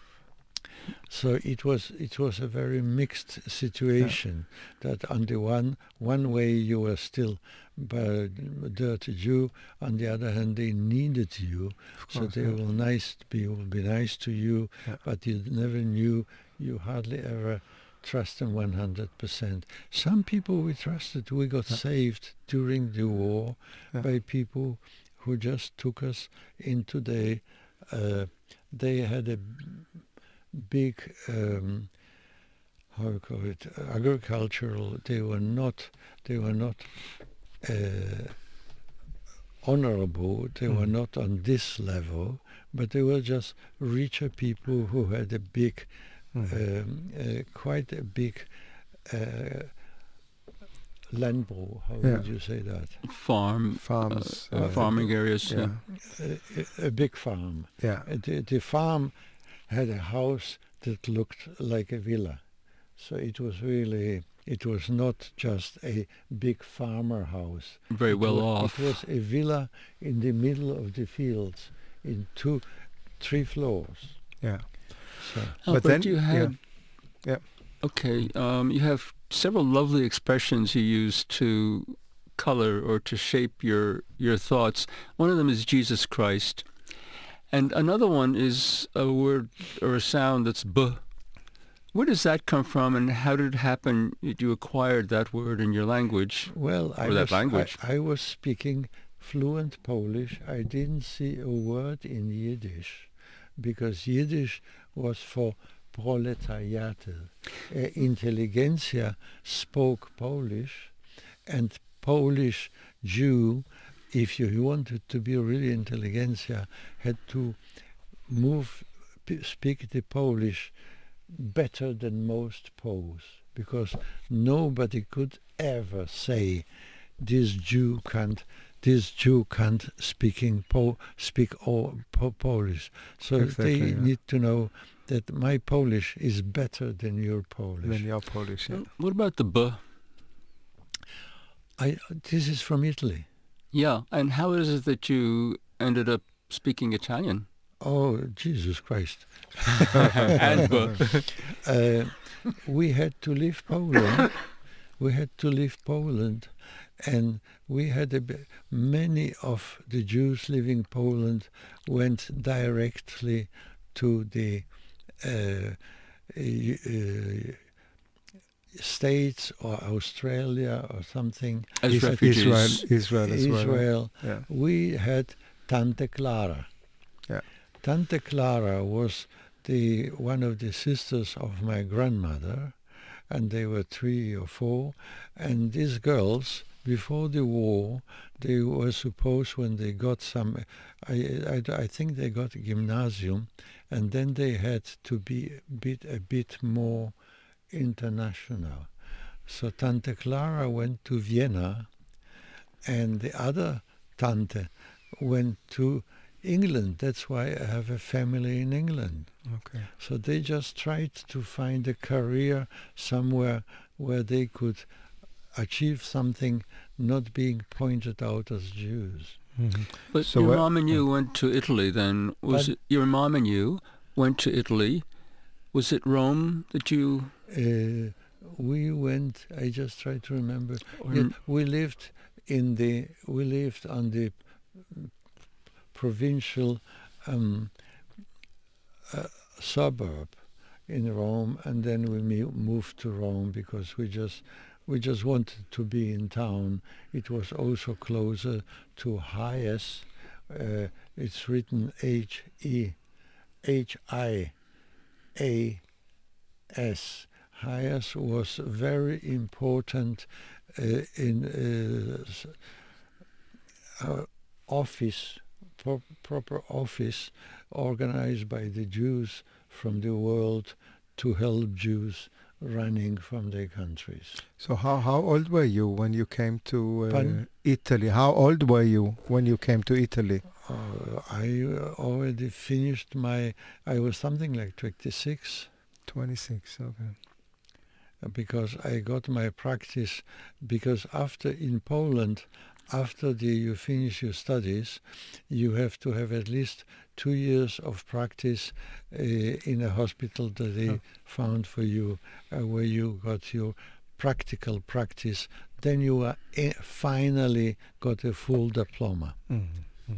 So it was it was a very mixed situation. That on the one one way you were still a dirty Jew, on the other hand they needed you, Of so course, they yeah. will nice be will be nice to you, Yeah. but you never knew, you hardly ever trust them one hundred percent. Some people we trusted, we got Yeah. saved during the war Yeah. by people who just took us into the. Uh, they had a big, um, how you call it, agricultural. They were not. They were not uh, honorable. They were Mm. not on this level, but they were just richer people who had a big, Mm. um, uh, quite a big uh, landbouw. How Yeah. would you say that? Farm, Farms. uh, uh, farming areas. Yeah. Yeah. A, a big farm. Yeah. Uh, The, the farm had a house that looked like a villa. So it was really, it was not just a big farmer house. Very It well wa- off. It was a villa in the middle of the fields in two, three floors. Yeah. So Albert, then- you yeah. had, Yeah. okay, um, you have several lovely expressions you use to color or to shape your your thoughts. One of them is Jesus Christ, and another one is a word or a sound that's b. Where does that come from, and how did it happen that you acquired that word in your language? well, I Or that was, language. I, I was speaking fluent Polish. I didn't see a word in Yiddish because Yiddish was for proletariat. Uh, intelligentsia spoke Polish, and Polish Jew, if you wanted to be really intelligentsia, had to move, p- speak the Polish better than most Poles, because nobody could ever say this Jew can't this Jew can't speaking po- speak all po- Polish. So Exactly, they yeah. need to know that my Polish is better than your Polish. Then you're Polish. Yeah. What about the b? I this is from Italy. Yeah, and how is it that you ended up speaking Italian? Oh, Jesus Christ. And b. Uh, we had to leave Poland. We had to leave Poland, and we had a b- many of the Jews living in Poland went directly to the uh, uh, uh, States or Australia or something. As Is- refugees. Israel, Israel as well. Israel. Yeah. We had Tante Clara. Yeah. Tante Clara was the one of the sisters of my grandmother, and they were three or four. And these girls, before the war, they were supposed, when they got some, I, I, I think they got a gymnasium, and then they had to be a bit, a bit more international. So Tante Clara went to Vienna, and the other Tante went to England. That's why I have a family in England. Okay. So they just tried to find a career somewhere where they could achieve something, not being pointed out as Jews. Mm-hmm. But So your where- mom and you went to Italy then. Was Pardon? it your mom and you went to Italy? Was it Rome that you... Uh, we went, I just try to remember, Or yeah, we lived in the, we lived on the provincial um, uh, suburb in Rome, and then we me- moved to Rome because we just we just wanted to be in town. It was also closer to Hayes. Uh, it's written H E H I A S. Hayes was very important uh, in uh, s- uh, office, pro- proper office organized by the Jews from the world to help Jews running from their countries. So how, how old were you when you came to uh, Pardon? Italy? How old were you when you came to Italy? Uh, I uh, already finished my, I was something like twenty-six, twenty-six, okay. uh, because I got my practice, because after in Poland, after the, you finish your studies, you have to have at least two years of practice uh, in a hospital that they Oh. found for you, uh, where you got your practical practice. Then you are uh, finally got a full diploma. Mm-hmm.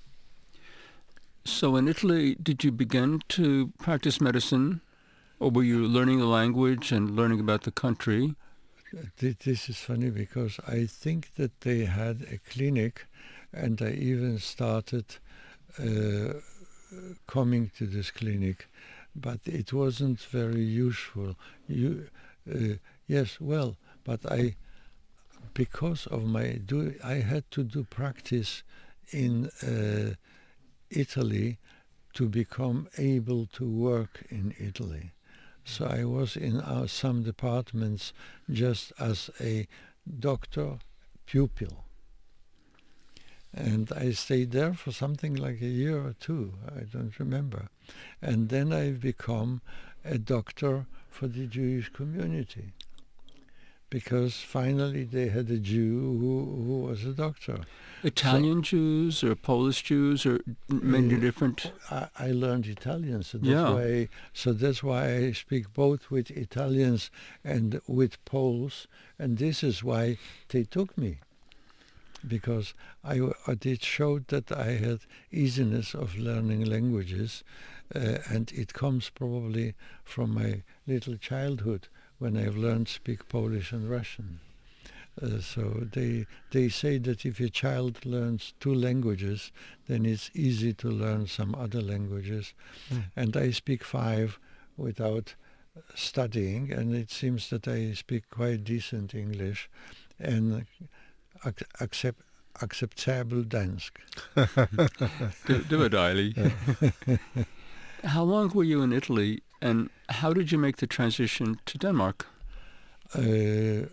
So in Italy, did you begin to practice medicine? Or were you learning the language and learning about the country? Th- This is funny because I think that they had a clinic, and I even started uh, coming to this clinic, but it wasn't very useful. You, uh, yes, well, but I, because of my do, I had to do practice in uh, Italy to become able to work in Italy. So I was in our, some departments just as a doctor pupil. And I stayed there for something like a year or two, I don't remember. And then I've become a doctor for the Jewish community, because finally they had a Jew who, who was a doctor. Italian Jews or Polish Jews or many Uh, different... I, I learned Italian, so that's Yeah. why. So that's why I speak both with Italians and with Poles, and this is why they took me, because I w- uh, it showed that I had easiness of learning languages, uh, and it comes probably from my little childhood when I've learned to speak Polish and Russian. Uh, so they they say that if a child learns two languages, then it's easy to learn some other languages. Mm. And I speak five without studying, and it seems that I speak quite decent English and ac- accept acceptable Dansk. Det, det var dejligt. How long were you in Italy, and how did you make the transition to Denmark? Uh,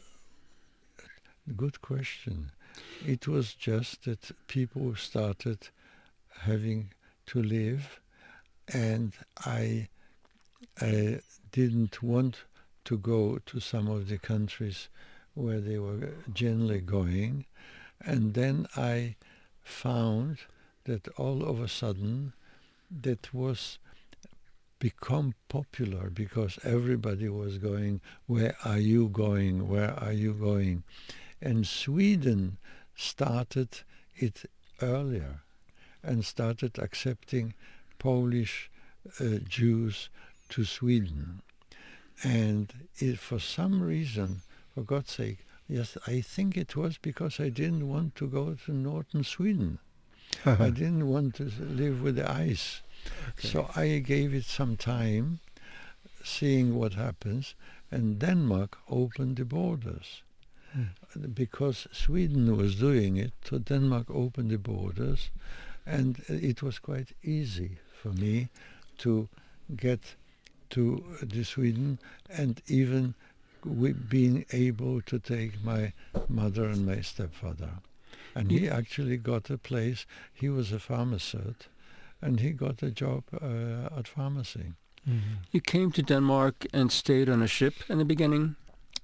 good question. It was just that people started having to live, and I, I didn't want to go to some of the countries where they were generally going. And then I found that all of a sudden that was become popular because everybody was going, where are you going, where are you going? And Sweden started it earlier and started accepting Polish uh, Jews to Sweden. And it, for some reason, for God's sake, yes, I think it was because I didn't want to go to northern Sweden. I didn't want to live with the ice. Okay. So I gave it some time, seeing what happens, and Denmark opened the borders. because Sweden was doing it, so Denmark opened the borders, and it was quite easy for me to get to the Sweden, and even we being able to take my mother and my stepfather. And he actually got a place. He was a pharmacist, and he got a job uh, at pharmacy. Mm-hmm. You came to Denmark and stayed on a ship in the beginning?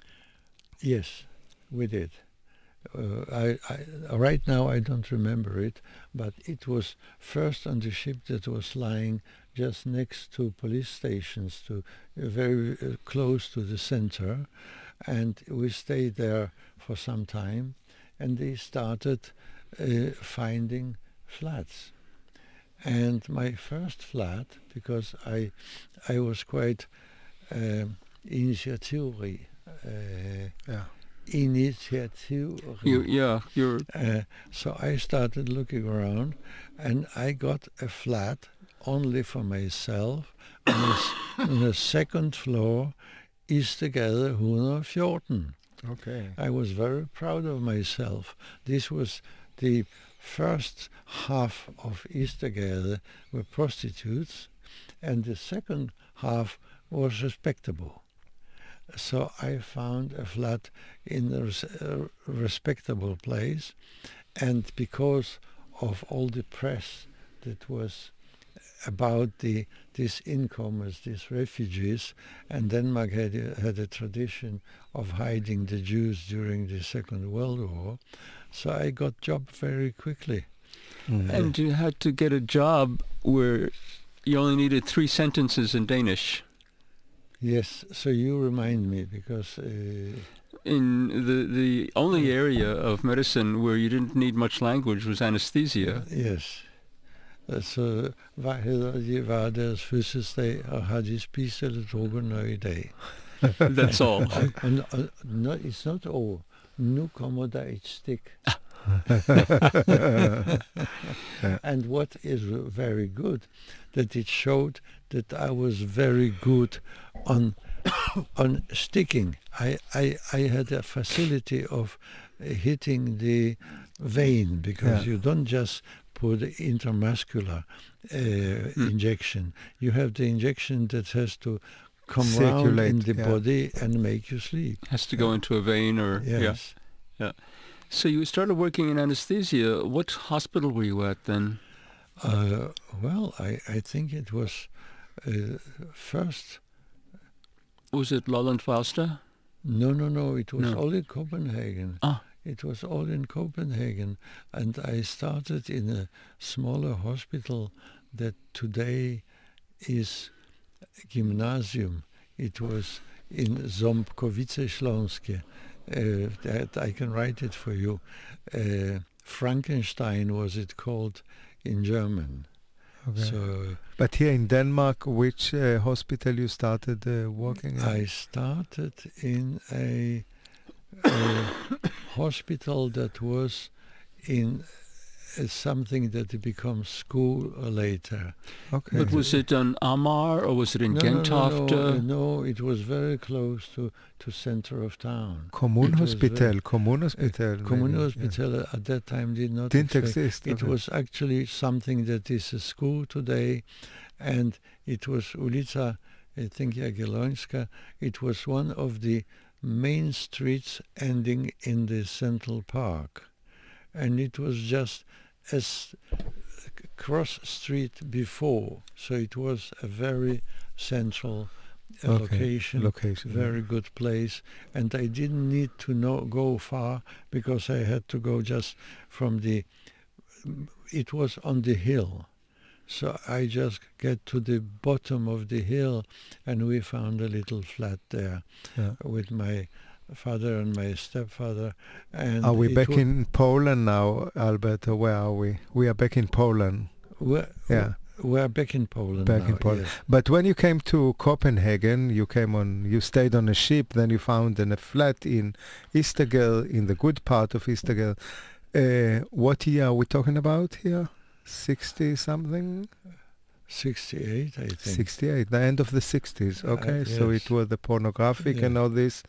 Yes, we did. Uh, I, I, right now I don't remember it, but it was first on the ship that was lying just next to police stations, to uh, very uh, close to the center, and we stayed there for some time, and they started uh, finding flats. And my first flat, because I, I was quite uh, initiatory. Uh, yeah. Initiative. You, yeah, you're. Uh, so I started looking around, and I got a flat only for myself on the, s- on the second floor, Istergade one fourteen. Okay. I was very proud of myself. This was the first half of Istergade were prostitutes, and the second half was respectable. So I found a flat in a, res- a respectable place, and because of all the press that was about the these incomers, these refugees, and Denmark had a, had a tradition of hiding the Jews during the Second World War, so I got job very quickly. Mm. And you had to get a job where you only needed three sentences in Danish. Yes, so you remind me, because... Uh, in the the only area of medicine where you didn't need much language was anesthesia. Yes. Så hvad hedder de, hvad er deres fødselsdag, og har de spist eller drukket noget i dag? That's all. and, uh, no, it's not all. Nu kommer der et stik. And what is very good, that it showed that I was very good on on sticking. I, I, I had a facility of uh, hitting the vein, because Yeah. you don't just put intermuscular uh, Mm. injection. You have the injection that has to come round Circulate, in the yeah. body and make you sleep. Has to go into a vein or Yes. yeah. So you started working in anesthesia. What hospital were you at then? Uh, well, I, I think it was uh, first... Was it Lolland Falster? No, no, no. It was No. all in Copenhagen. Ah. It was all in Copenhagen. And I started in a smaller hospital that today is gymnasium. It was in Ząbkowice-Śląskie. Uh, that I can write it for you. Uh, Frankenstein was it called in German. Okay. So But here in Denmark, which uh, hospital you started uh, working in? I started in a, a hospital that was in uh, something that becomes school later. Okay. But was it on Amar or was it in No, no, no, Gentofte? no, uh, no, it was very close to, to center of town. Kommune it was Hospital, very- Kommune Hospital. Commune maybe, Hospital at that time did not yeah. Didn't exist. exist. It okay. was actually something that is a school today, and it was ulica, I think, Jagiellońska. It was one of the main streets ending in the Central Park, and it was just a s- cross street before, so it was a very central uh, Okay, location. location. yeah. Very good place, and I didn't need to know, go far, because I had to go just from the, it was on the hill, so I just get to the bottom of the hill, and we found a little flat there Yeah. with my father and my stepfather. And Are we it back wa- in Poland now, Albert, or where are we? We are back in Poland. We're, Yeah. we're back in Poland Back now, in Poland. yes. But when you came to Copenhagen, you came on, you stayed on a ship, then you found in a flat in Istergade, in the good part of Istergade. Uh, what year are we talking about here? sixty something? sixty-eight, I think. sixty-eight, the end of the sixties. Uh, Okay, so yes. it was the pornographic Yeah. and all this.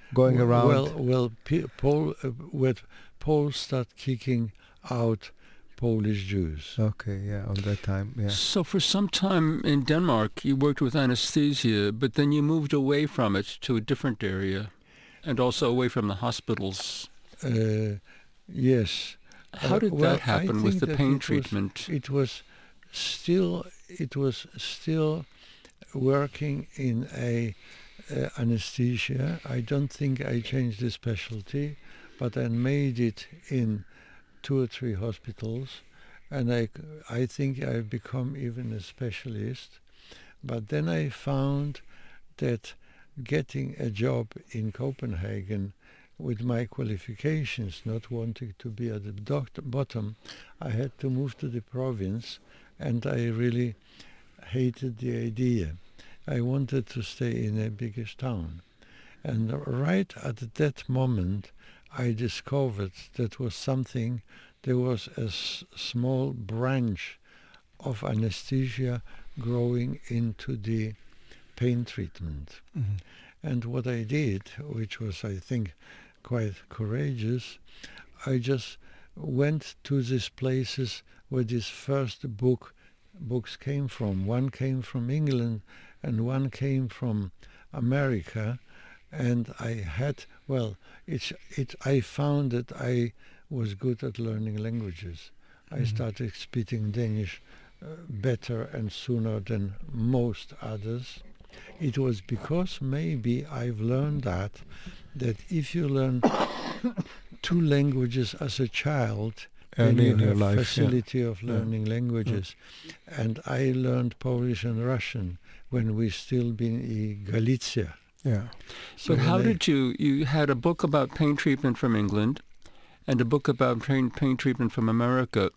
going W- around? Well, well, P- Paul, uh, with Poles start kicking out Polish Jews. Okay, yeah, on that time, yeah. So for some time in Denmark, you worked with anesthesia, but then you moved away from it to a different area, and also away from the hospitals. Uh, yes. How Uh, did well, that happen I with think the that pain it was- treatment? It was still, it was still working in a uh, anesthesia. I don't think I changed the specialty, but I made it in two or three hospitals, and I, I think I've become even a specialist. But then I found that getting a job in Copenhagen with my qualifications, not wanting to be at the doctor, bottom, I had to move to the province, and I really hated the idea. I wanted to stay in a bigger town. And right at that moment, I discovered that was something, there was a s- small branch of anesthesia growing into the pain treatment. Mhm. And what I did, which was, I think, quite courageous, I just went to these places where these first book books came from. One came from England and one came from America, and I had, well, it's, it, I found that I was good at learning languages. I started speaking Danish uh, better and sooner than most others. It was because maybe I've learned that, that if you learn two languages as a child, then Early you in your have life, yeah. facility of Yeah. learning languages. And I learned Polish and Russian when we still been in Galicia. Yeah. So But how when I- did you, you had a book about pain treatment from England and a book about pain, pain treatment from America.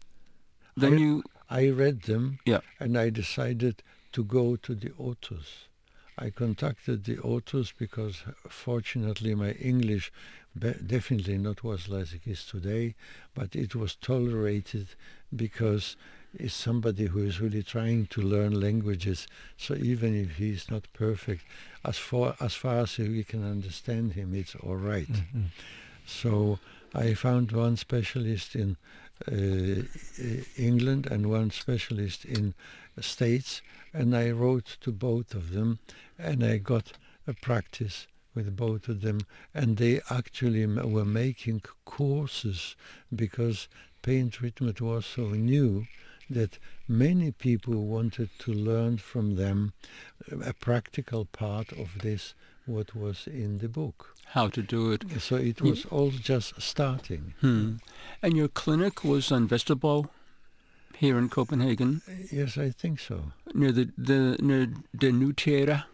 Then I- you, I read them, Yeah. and I decided to go to the authors. I contacted the authors because, fortunately, my English be- definitely not was like it is today, but it was tolerated because it's somebody who is really trying to learn languages. So even if he is not perfect, as far as far as we can understand him, it's all right. Mhm. So I found one specialist in uh, E- England and one specialist in States, and I wrote to both of them, and I got a practice with both of them, and they actually m- were making c- courses because pain treatment was so new that many people wanted to learn from them a practical part of this, what was in the book. how to do it. So it You- was all just starting. Hmm. And your clinic was on Vesterbro here in Copenhagen, Yes, I think so. near the, the near the New Theater.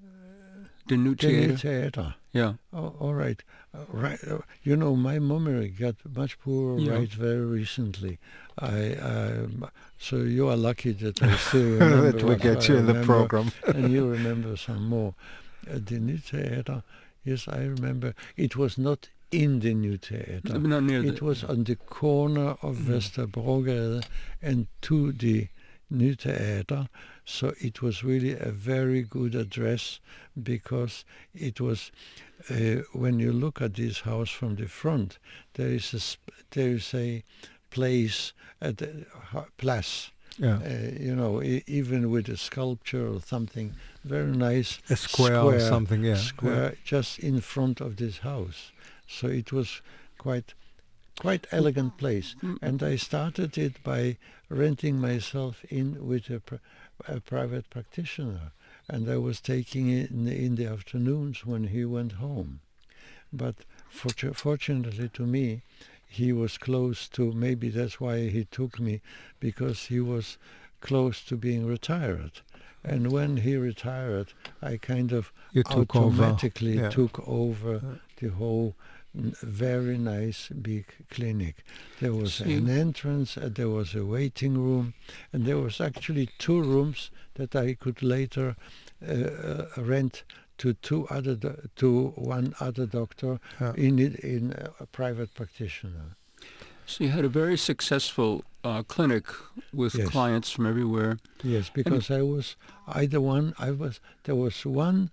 The New The New Theater. Theater. Yeah. Oh, all right. Uh, right. Uh, you know, my memory got much poorer Yeah. right very recently. I um, so you are lucky that I still remember That we what get I you in the remember, program. and you remember some more. Uh, the New Theater. Yes, I remember. It was not in the New Theater. Not near It the, was on the corner of Mm. Vesterbrogade and to the New Theater. So it was really a very good address because it was, uh, when you look at this house from the front, there is a, sp- there is a place at the ha- place, Yeah. uh, you know, e- even with a sculpture or something, very nice A square, or something, yeah. square just in front of this house. So it was quite quite elegant place. And I started it by renting myself in with a, pr- a private practitioner. And I was taking it in the, in the afternoons when he went home. But fortu- fortunately to me, he was close to, maybe that's why he took me, because he was close to being retired. And when he retired, I kind of You took over. automatically Yeah. took over the whole n- very nice big clinic. There was See. an entrance, uh, there was a waiting room, and there was actually two rooms that I could later uh, uh, rent to two other do- to one other doctor Yeah. in it, in a, a private practitioner. so you had a very successful uh, clinic with Yes. clients from everywhere. Yes, because I was either one. I was there was one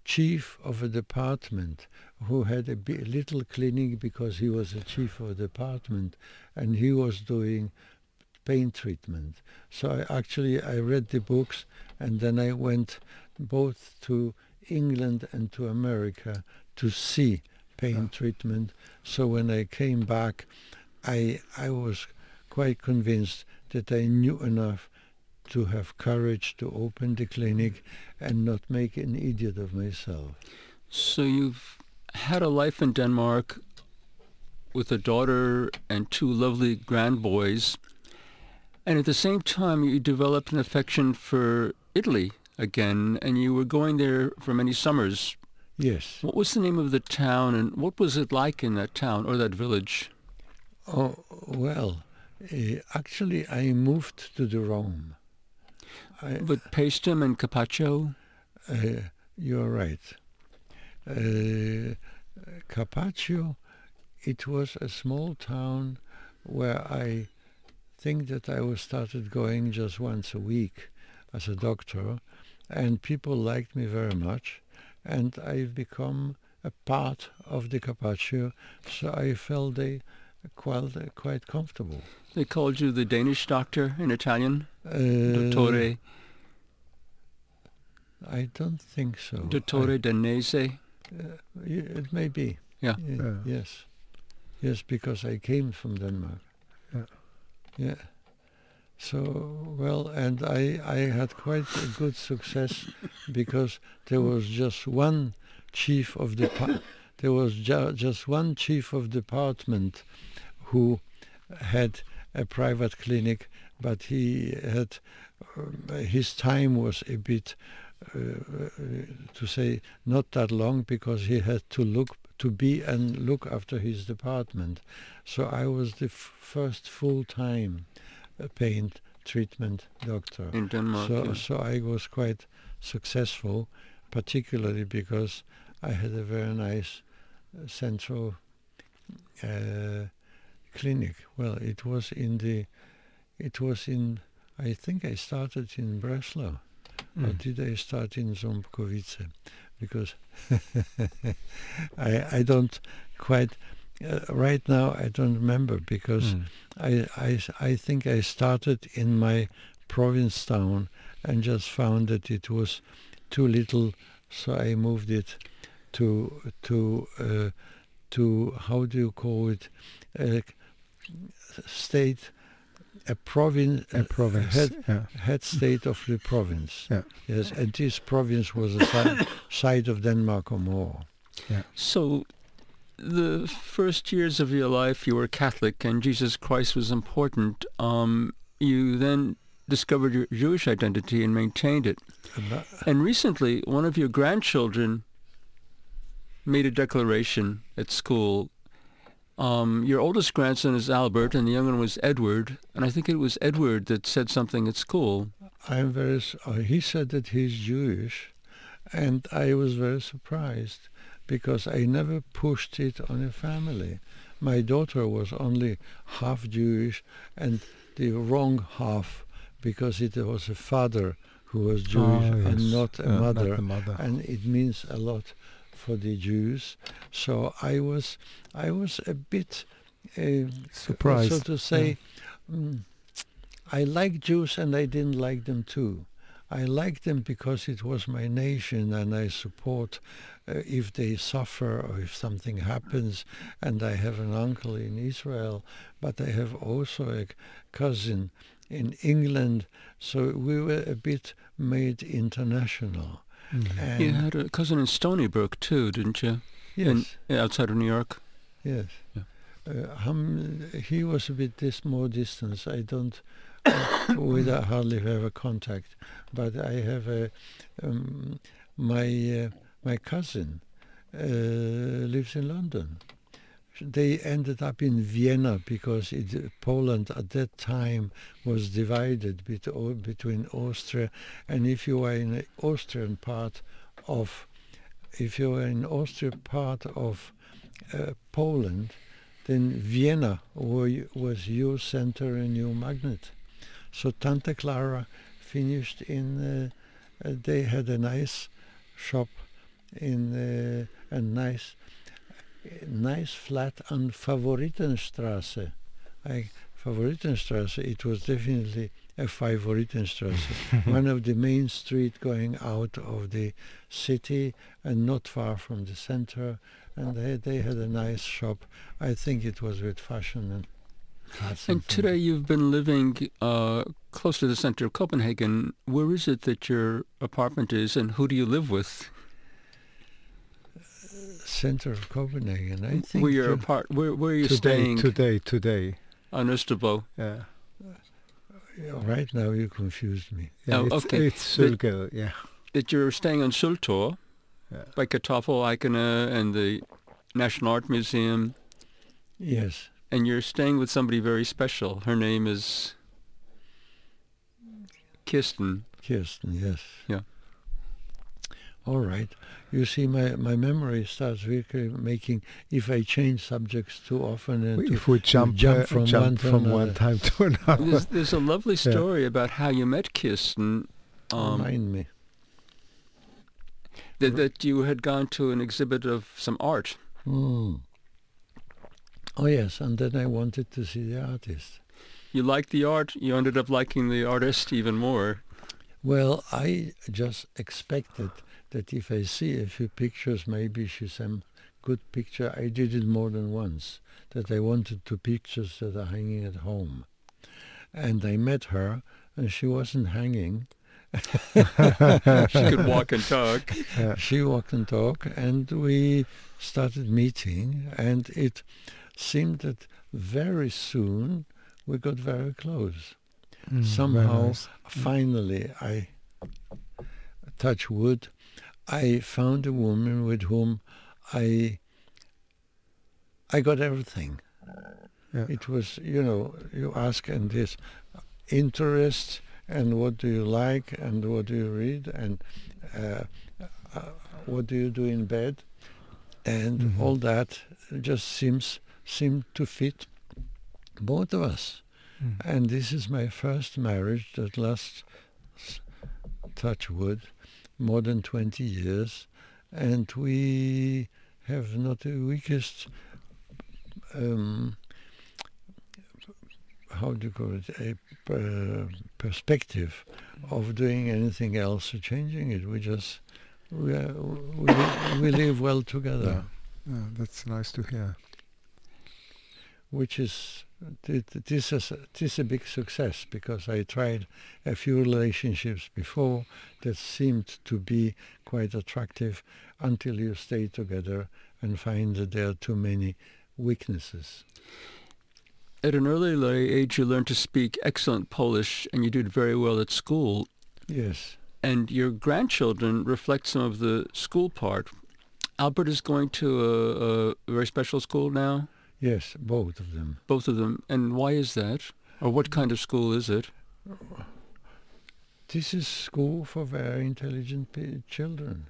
chief of a department who had a bi- little clinic because he was a chief of a department, and he was doing pain treatment. So I actually I read the books, and then I went both to England and to America to see pain Yeah. treatment. So when I came back, I I was quite convinced that I knew enough to have courage to open the clinic and not make an idiot of myself. So you've had a life in Denmark with a daughter and two lovely grandboys, and at the same time you developed an affection for Italy again, and you were going there for many summers. Yes. What was the name of the town, and what was it like in that town or that village? Oh, well, uh, actually I moved to the Rome. I, But Paestum and Carpaccio? uh, you're right. Uh, Carpaccio, it was a small town where I think that I was started going just once a week as a doctor, and people liked me very much, and I've become a part of the Carpaccio, so I felt they quite, quite comfortable. They called you the Danish doctor in Italian? Uh, Dottore, I don't think so. Dottore I- Danese? Uh, y- it may be. Yeah. Y- Yeah. Yes. Yes, because I came from Denmark. Yeah. Yeah. So, well, and I, I had quite a good success because there was just one chief of the there was ju- just one chief of department who had a private clinic, but he had um, his time was a bit uh, to say not that long because he had to look to be and look after his department. So I was the f- first full-time uh, pain treatment doctor. In Denmark, So, yeah. so I was quite successful, particularly because I had a very nice uh, central uh, clinic. Well, it was in the, it was in, I think I started in Breslau, or Mm. did I start in Ząbkowice? Because I I don't quite, uh, right now I don't remember because Mm. I, I, I think I started in my province town and just found that it was too little, so I moved it to to uh, to how do you call it, a state, a province, A province. head Yeah. head state of the province. Yeah. Yes, and this province was a si- side of Denmark or more. So the first years of your life you were Catholic and Jesus Christ was important. Um, you then discovered your Jewish identity and maintained it. And that- And recently, one of your grandchildren made a declaration at school. Um, your oldest grandson is Albert, and the young one was Edward. And I think it was Edward that said something at school. I'm very. s- Uh, he said that he's Jewish, and I was very surprised because I never pushed it on a family. My daughter was only half Jewish, and the wrong half because it was a father who was Jewish Oh, and yes. not a Yeah, not mother, the mother. and it means a lot for the Jews. So I was, I was a bit uh, Surprised. so to say. Mm, I like Jews and I didn't like them too. I like them because it was my nation and I support uh, if they suffer or if something happens. And I have an uncle in Israel, but I have also a cousin in England. So we were a bit made international. Mm. And You had a cousin in Stony Brook too, didn't you? yes, In, outside of New York. yes. Yeah. Uh, hum, he was a bit this more distance. I don't, uh, we don't hardly have a contact, but I have a um, my uh, my cousin uh, lives in London. They ended up in Vienna because it, Poland at that time was divided bet, o, between Austria, and if you were in the Austrian part of, if you were in Austrian part of uh, Poland, then Vienna were, was your center and your magnet. So Tante Clara finished in, uh, uh, they had a nice shop in uh, a nice, nice flat on Favoritenstrasse. I, Favoritenstrasse, it was definitely a Favoritenstrasse, one of the main street going out of the city and not far from the center. And they, they had a nice shop. I think it was with fashion and hats. And And today you've been living uh, close to the center of Copenhagen. Where is it that your apartment is, and who do you live with? Center of Copenhagen, I think. Where you're uh, apart? Where where are you Today, staying? today, today. On Österbo. Yeah. Right now you confused me. Yeah, Oh, it's, okay. It's But- Sølgade, yeah. That you're staying on Sultor, Yeah. by Kartoffeleikene and the National Art Museum, Yes. and you're staying with somebody very special. Her name is Kirsten. Kirsten, yes. Yeah. All right. You see, my, my memory starts really making, if I change subjects too often and to If we jump, jump uh, from jump one to from another. one time to another. There's, there's a lovely story about how you met Kirsten. Um, remind me. that, that you had gone to an exhibit of some art. Hmm. Oh, yes, and then I wanted to see the artist. You liked the art. You ended up liking the artist even more. Well, I just expected that if I see a few pictures, maybe she's some good picture. I did it more than once, that I wanted two pictures that are hanging at home. And I met her, and she wasn't hanging. She could walk and talk. She walked and talked, and we started meeting, and it seemed that very soon we got very close. Mm, Somehow, very nice. finally, I, touch wood, I found a woman with whom I I got everything. Yeah. It was, you know, you ask and this interest, and what do you like, and what do you read, and uh, uh, what do you do in bed, and Mhm. all that just seems seemed to fit both of us. Mm. And this is my first marriage that lasts, s- touch wood, more than twenty years, and we have not the weakest, um, how do you call it, a uh, perspective of doing anything else or changing it. We just, we, are, we, li- we live well together, Yeah. Yeah, that's nice to hear. which is, th- th- this is, a- this is a big success, because I tried a few relationships before that seemed to be quite attractive until you stay together and find that there are too many weaknesses. At an early early age, you learned to speak excellent Polish, and you did very well at school. Yes. And your grandchildren reflect some of the school part. Albert is going to a, a very special school now, Yes, both of them. both of them. And why is that? Or what kind of school is it? This is school for very intelligent p- children.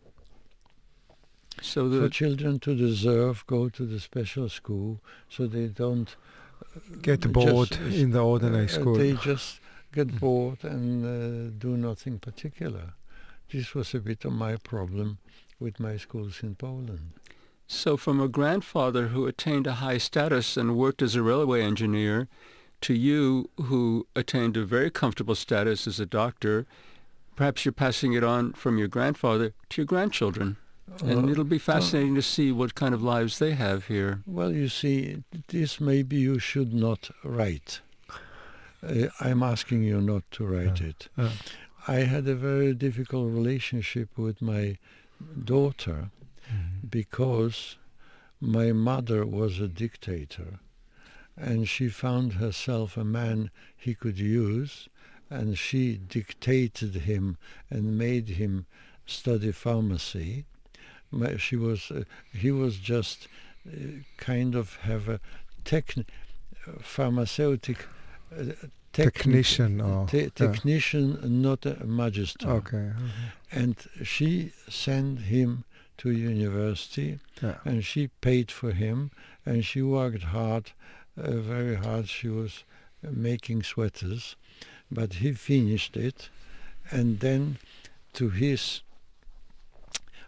So For the children to deserve go to the special school, so they don't Get just, bored uh, in the ordinary uh, school. They just get bored and uh, do nothing particular. This was a bit of my problem with my schools in Poland. So from a grandfather who attained a high status and worked as a railway engineer to you who attained a very comfortable status as a doctor, perhaps you're passing it on from your grandfather to your grandchildren. And Uh, it'll be fascinating to see what kind of lives they have here. Well, you see, this maybe you should not write. Uh, I'm asking you not to write Yeah. it. Yeah. I had a very difficult relationship with my daughter Mhm. because my mother was a dictator, and she found herself a man he could use, and she dictated him and made him study pharmacy. My, she was, uh, he was just uh, kind of have a techn- uh, pharmaceutic uh, techni- Technician or te- yeah. technician, not a magister. Okay. okay. And she sent him to university, Yeah. and she paid for him, and she worked hard, uh, very hard. She was uh, making sweaters, but he finished it, and then to his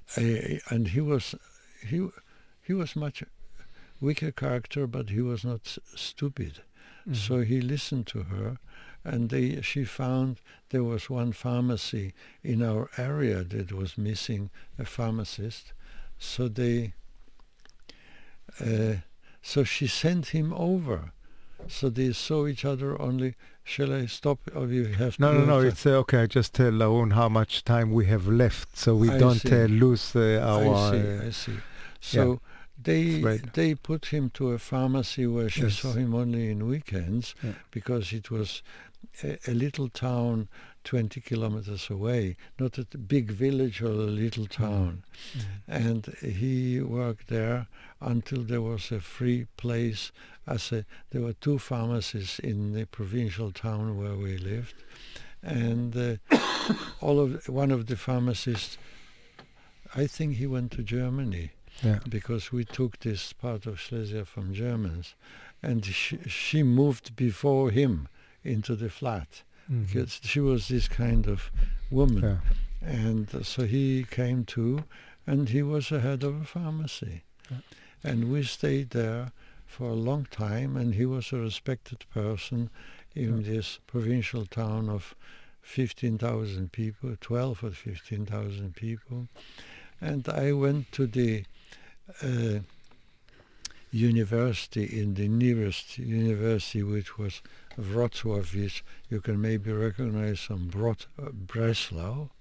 uh, and he was he he was much weaker character, but he was not s- stupid. Mm-hmm. So he listened to her, and they she found there was one pharmacy in our area that was missing a pharmacist. So they uh, so she sent him over. So they saw each other only. Shall I stop, or you have to No, no, go no. to- It's uh, okay. I just tell Arun how much time we have left, so we I don't see. uh, lose uh, our. I see, uh, I see. So they Right. they put him to a pharmacy where she Yes. saw him only in weekends, Yeah. because it was a, a little town twenty kilometers away, not a t- big village or a little town. And he worked there until there was a free place. As a, there were two pharmacies in the provincial town where we lived, and uh, all of one of the pharmacists, I think he went to Germany, Yeah. because we took this part of Silesia from Germans, and she, she moved before him into the flat, Mhm. because she was this kind of woman. Yeah. And uh, so he came too, and he was the head of a pharmacy. Yeah. And we stayed there for a long time, and he was a respected person in Yeah. this provincial town of fifteen thousand people, twelve or fifteen thousand people. And I went to the uh, university, in the nearest university, which was Wrocław, which you can maybe recognize from Brot- uh, Breslau.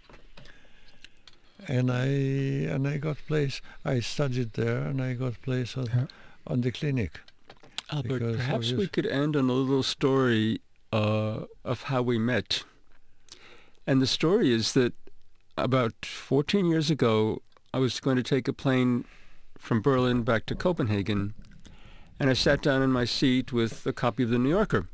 And I and I got place. I studied there, and I got place on, Yeah. on the clinic. Albert, Because perhaps we obvious- could end on a little story uh, of how we met. And the story is that about fourteen years ago, I was going to take a plane from Berlin back to Copenhagen, and I sat down in my seat with a copy of the New Yorker.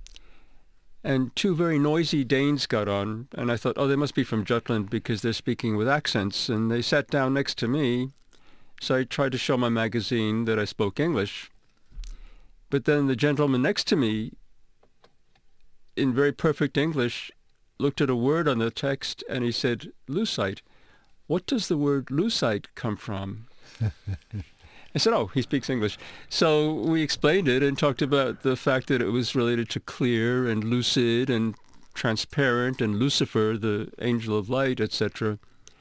And two very noisy Danes got on, and I thought, oh, they must be from Jutland because they're speaking with accents. And they sat down next to me, so I tried to show my magazine that I spoke English. But then the gentleman next to me, in very perfect English, looked at a word on the text and he said, Lucite. What does the word lucite come from? I said, oh, he speaks English. So we explained it and talked about the fact that it was related to clear and lucid and transparent and Lucifer, the angel of light, et cetera.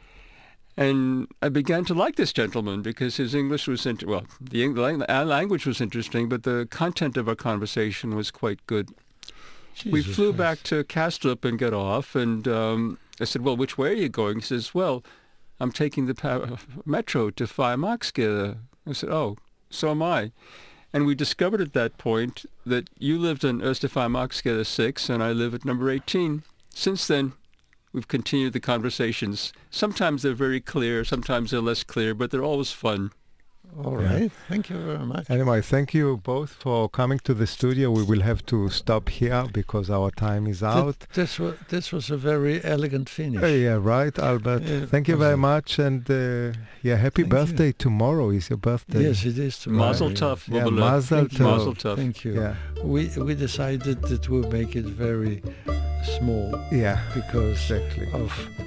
And I began to like this gentleman because his English was, inter- well, the Eng- our language was interesting, but the content of our conversation was quite good. we Jesus flew Christ. back to Kastrup and got off, and um, I said, well, which way are you going? He says, well, I'm taking the pa- metro to Freimarksgade. I said, oh, so am I. And we discovered at that point that you lived on Österfreimarksgade six, and I live at number eighteen. Since then, we've continued the conversations. Sometimes they're very clear, sometimes they're less clear, but they're always fun. All Yeah. right. Thank you very much. Anyway, thank you both for coming to the studio. We will have to stop here because our time is out. Th- this was this was a very elegant finish. Uh, yeah, right, Albert. Yeah, Thank you very awesome. much, and uh, yeah, happy Thank you. birthday tomorrow. Is your birthday? Yes, it is tomorrow. Mazel yeah. tov, Yeah, Bubble. mazel Thank you. tov. Mazel tov. Thank you. Yeah, We we decided that we'll make it very small yeah, because exactly. of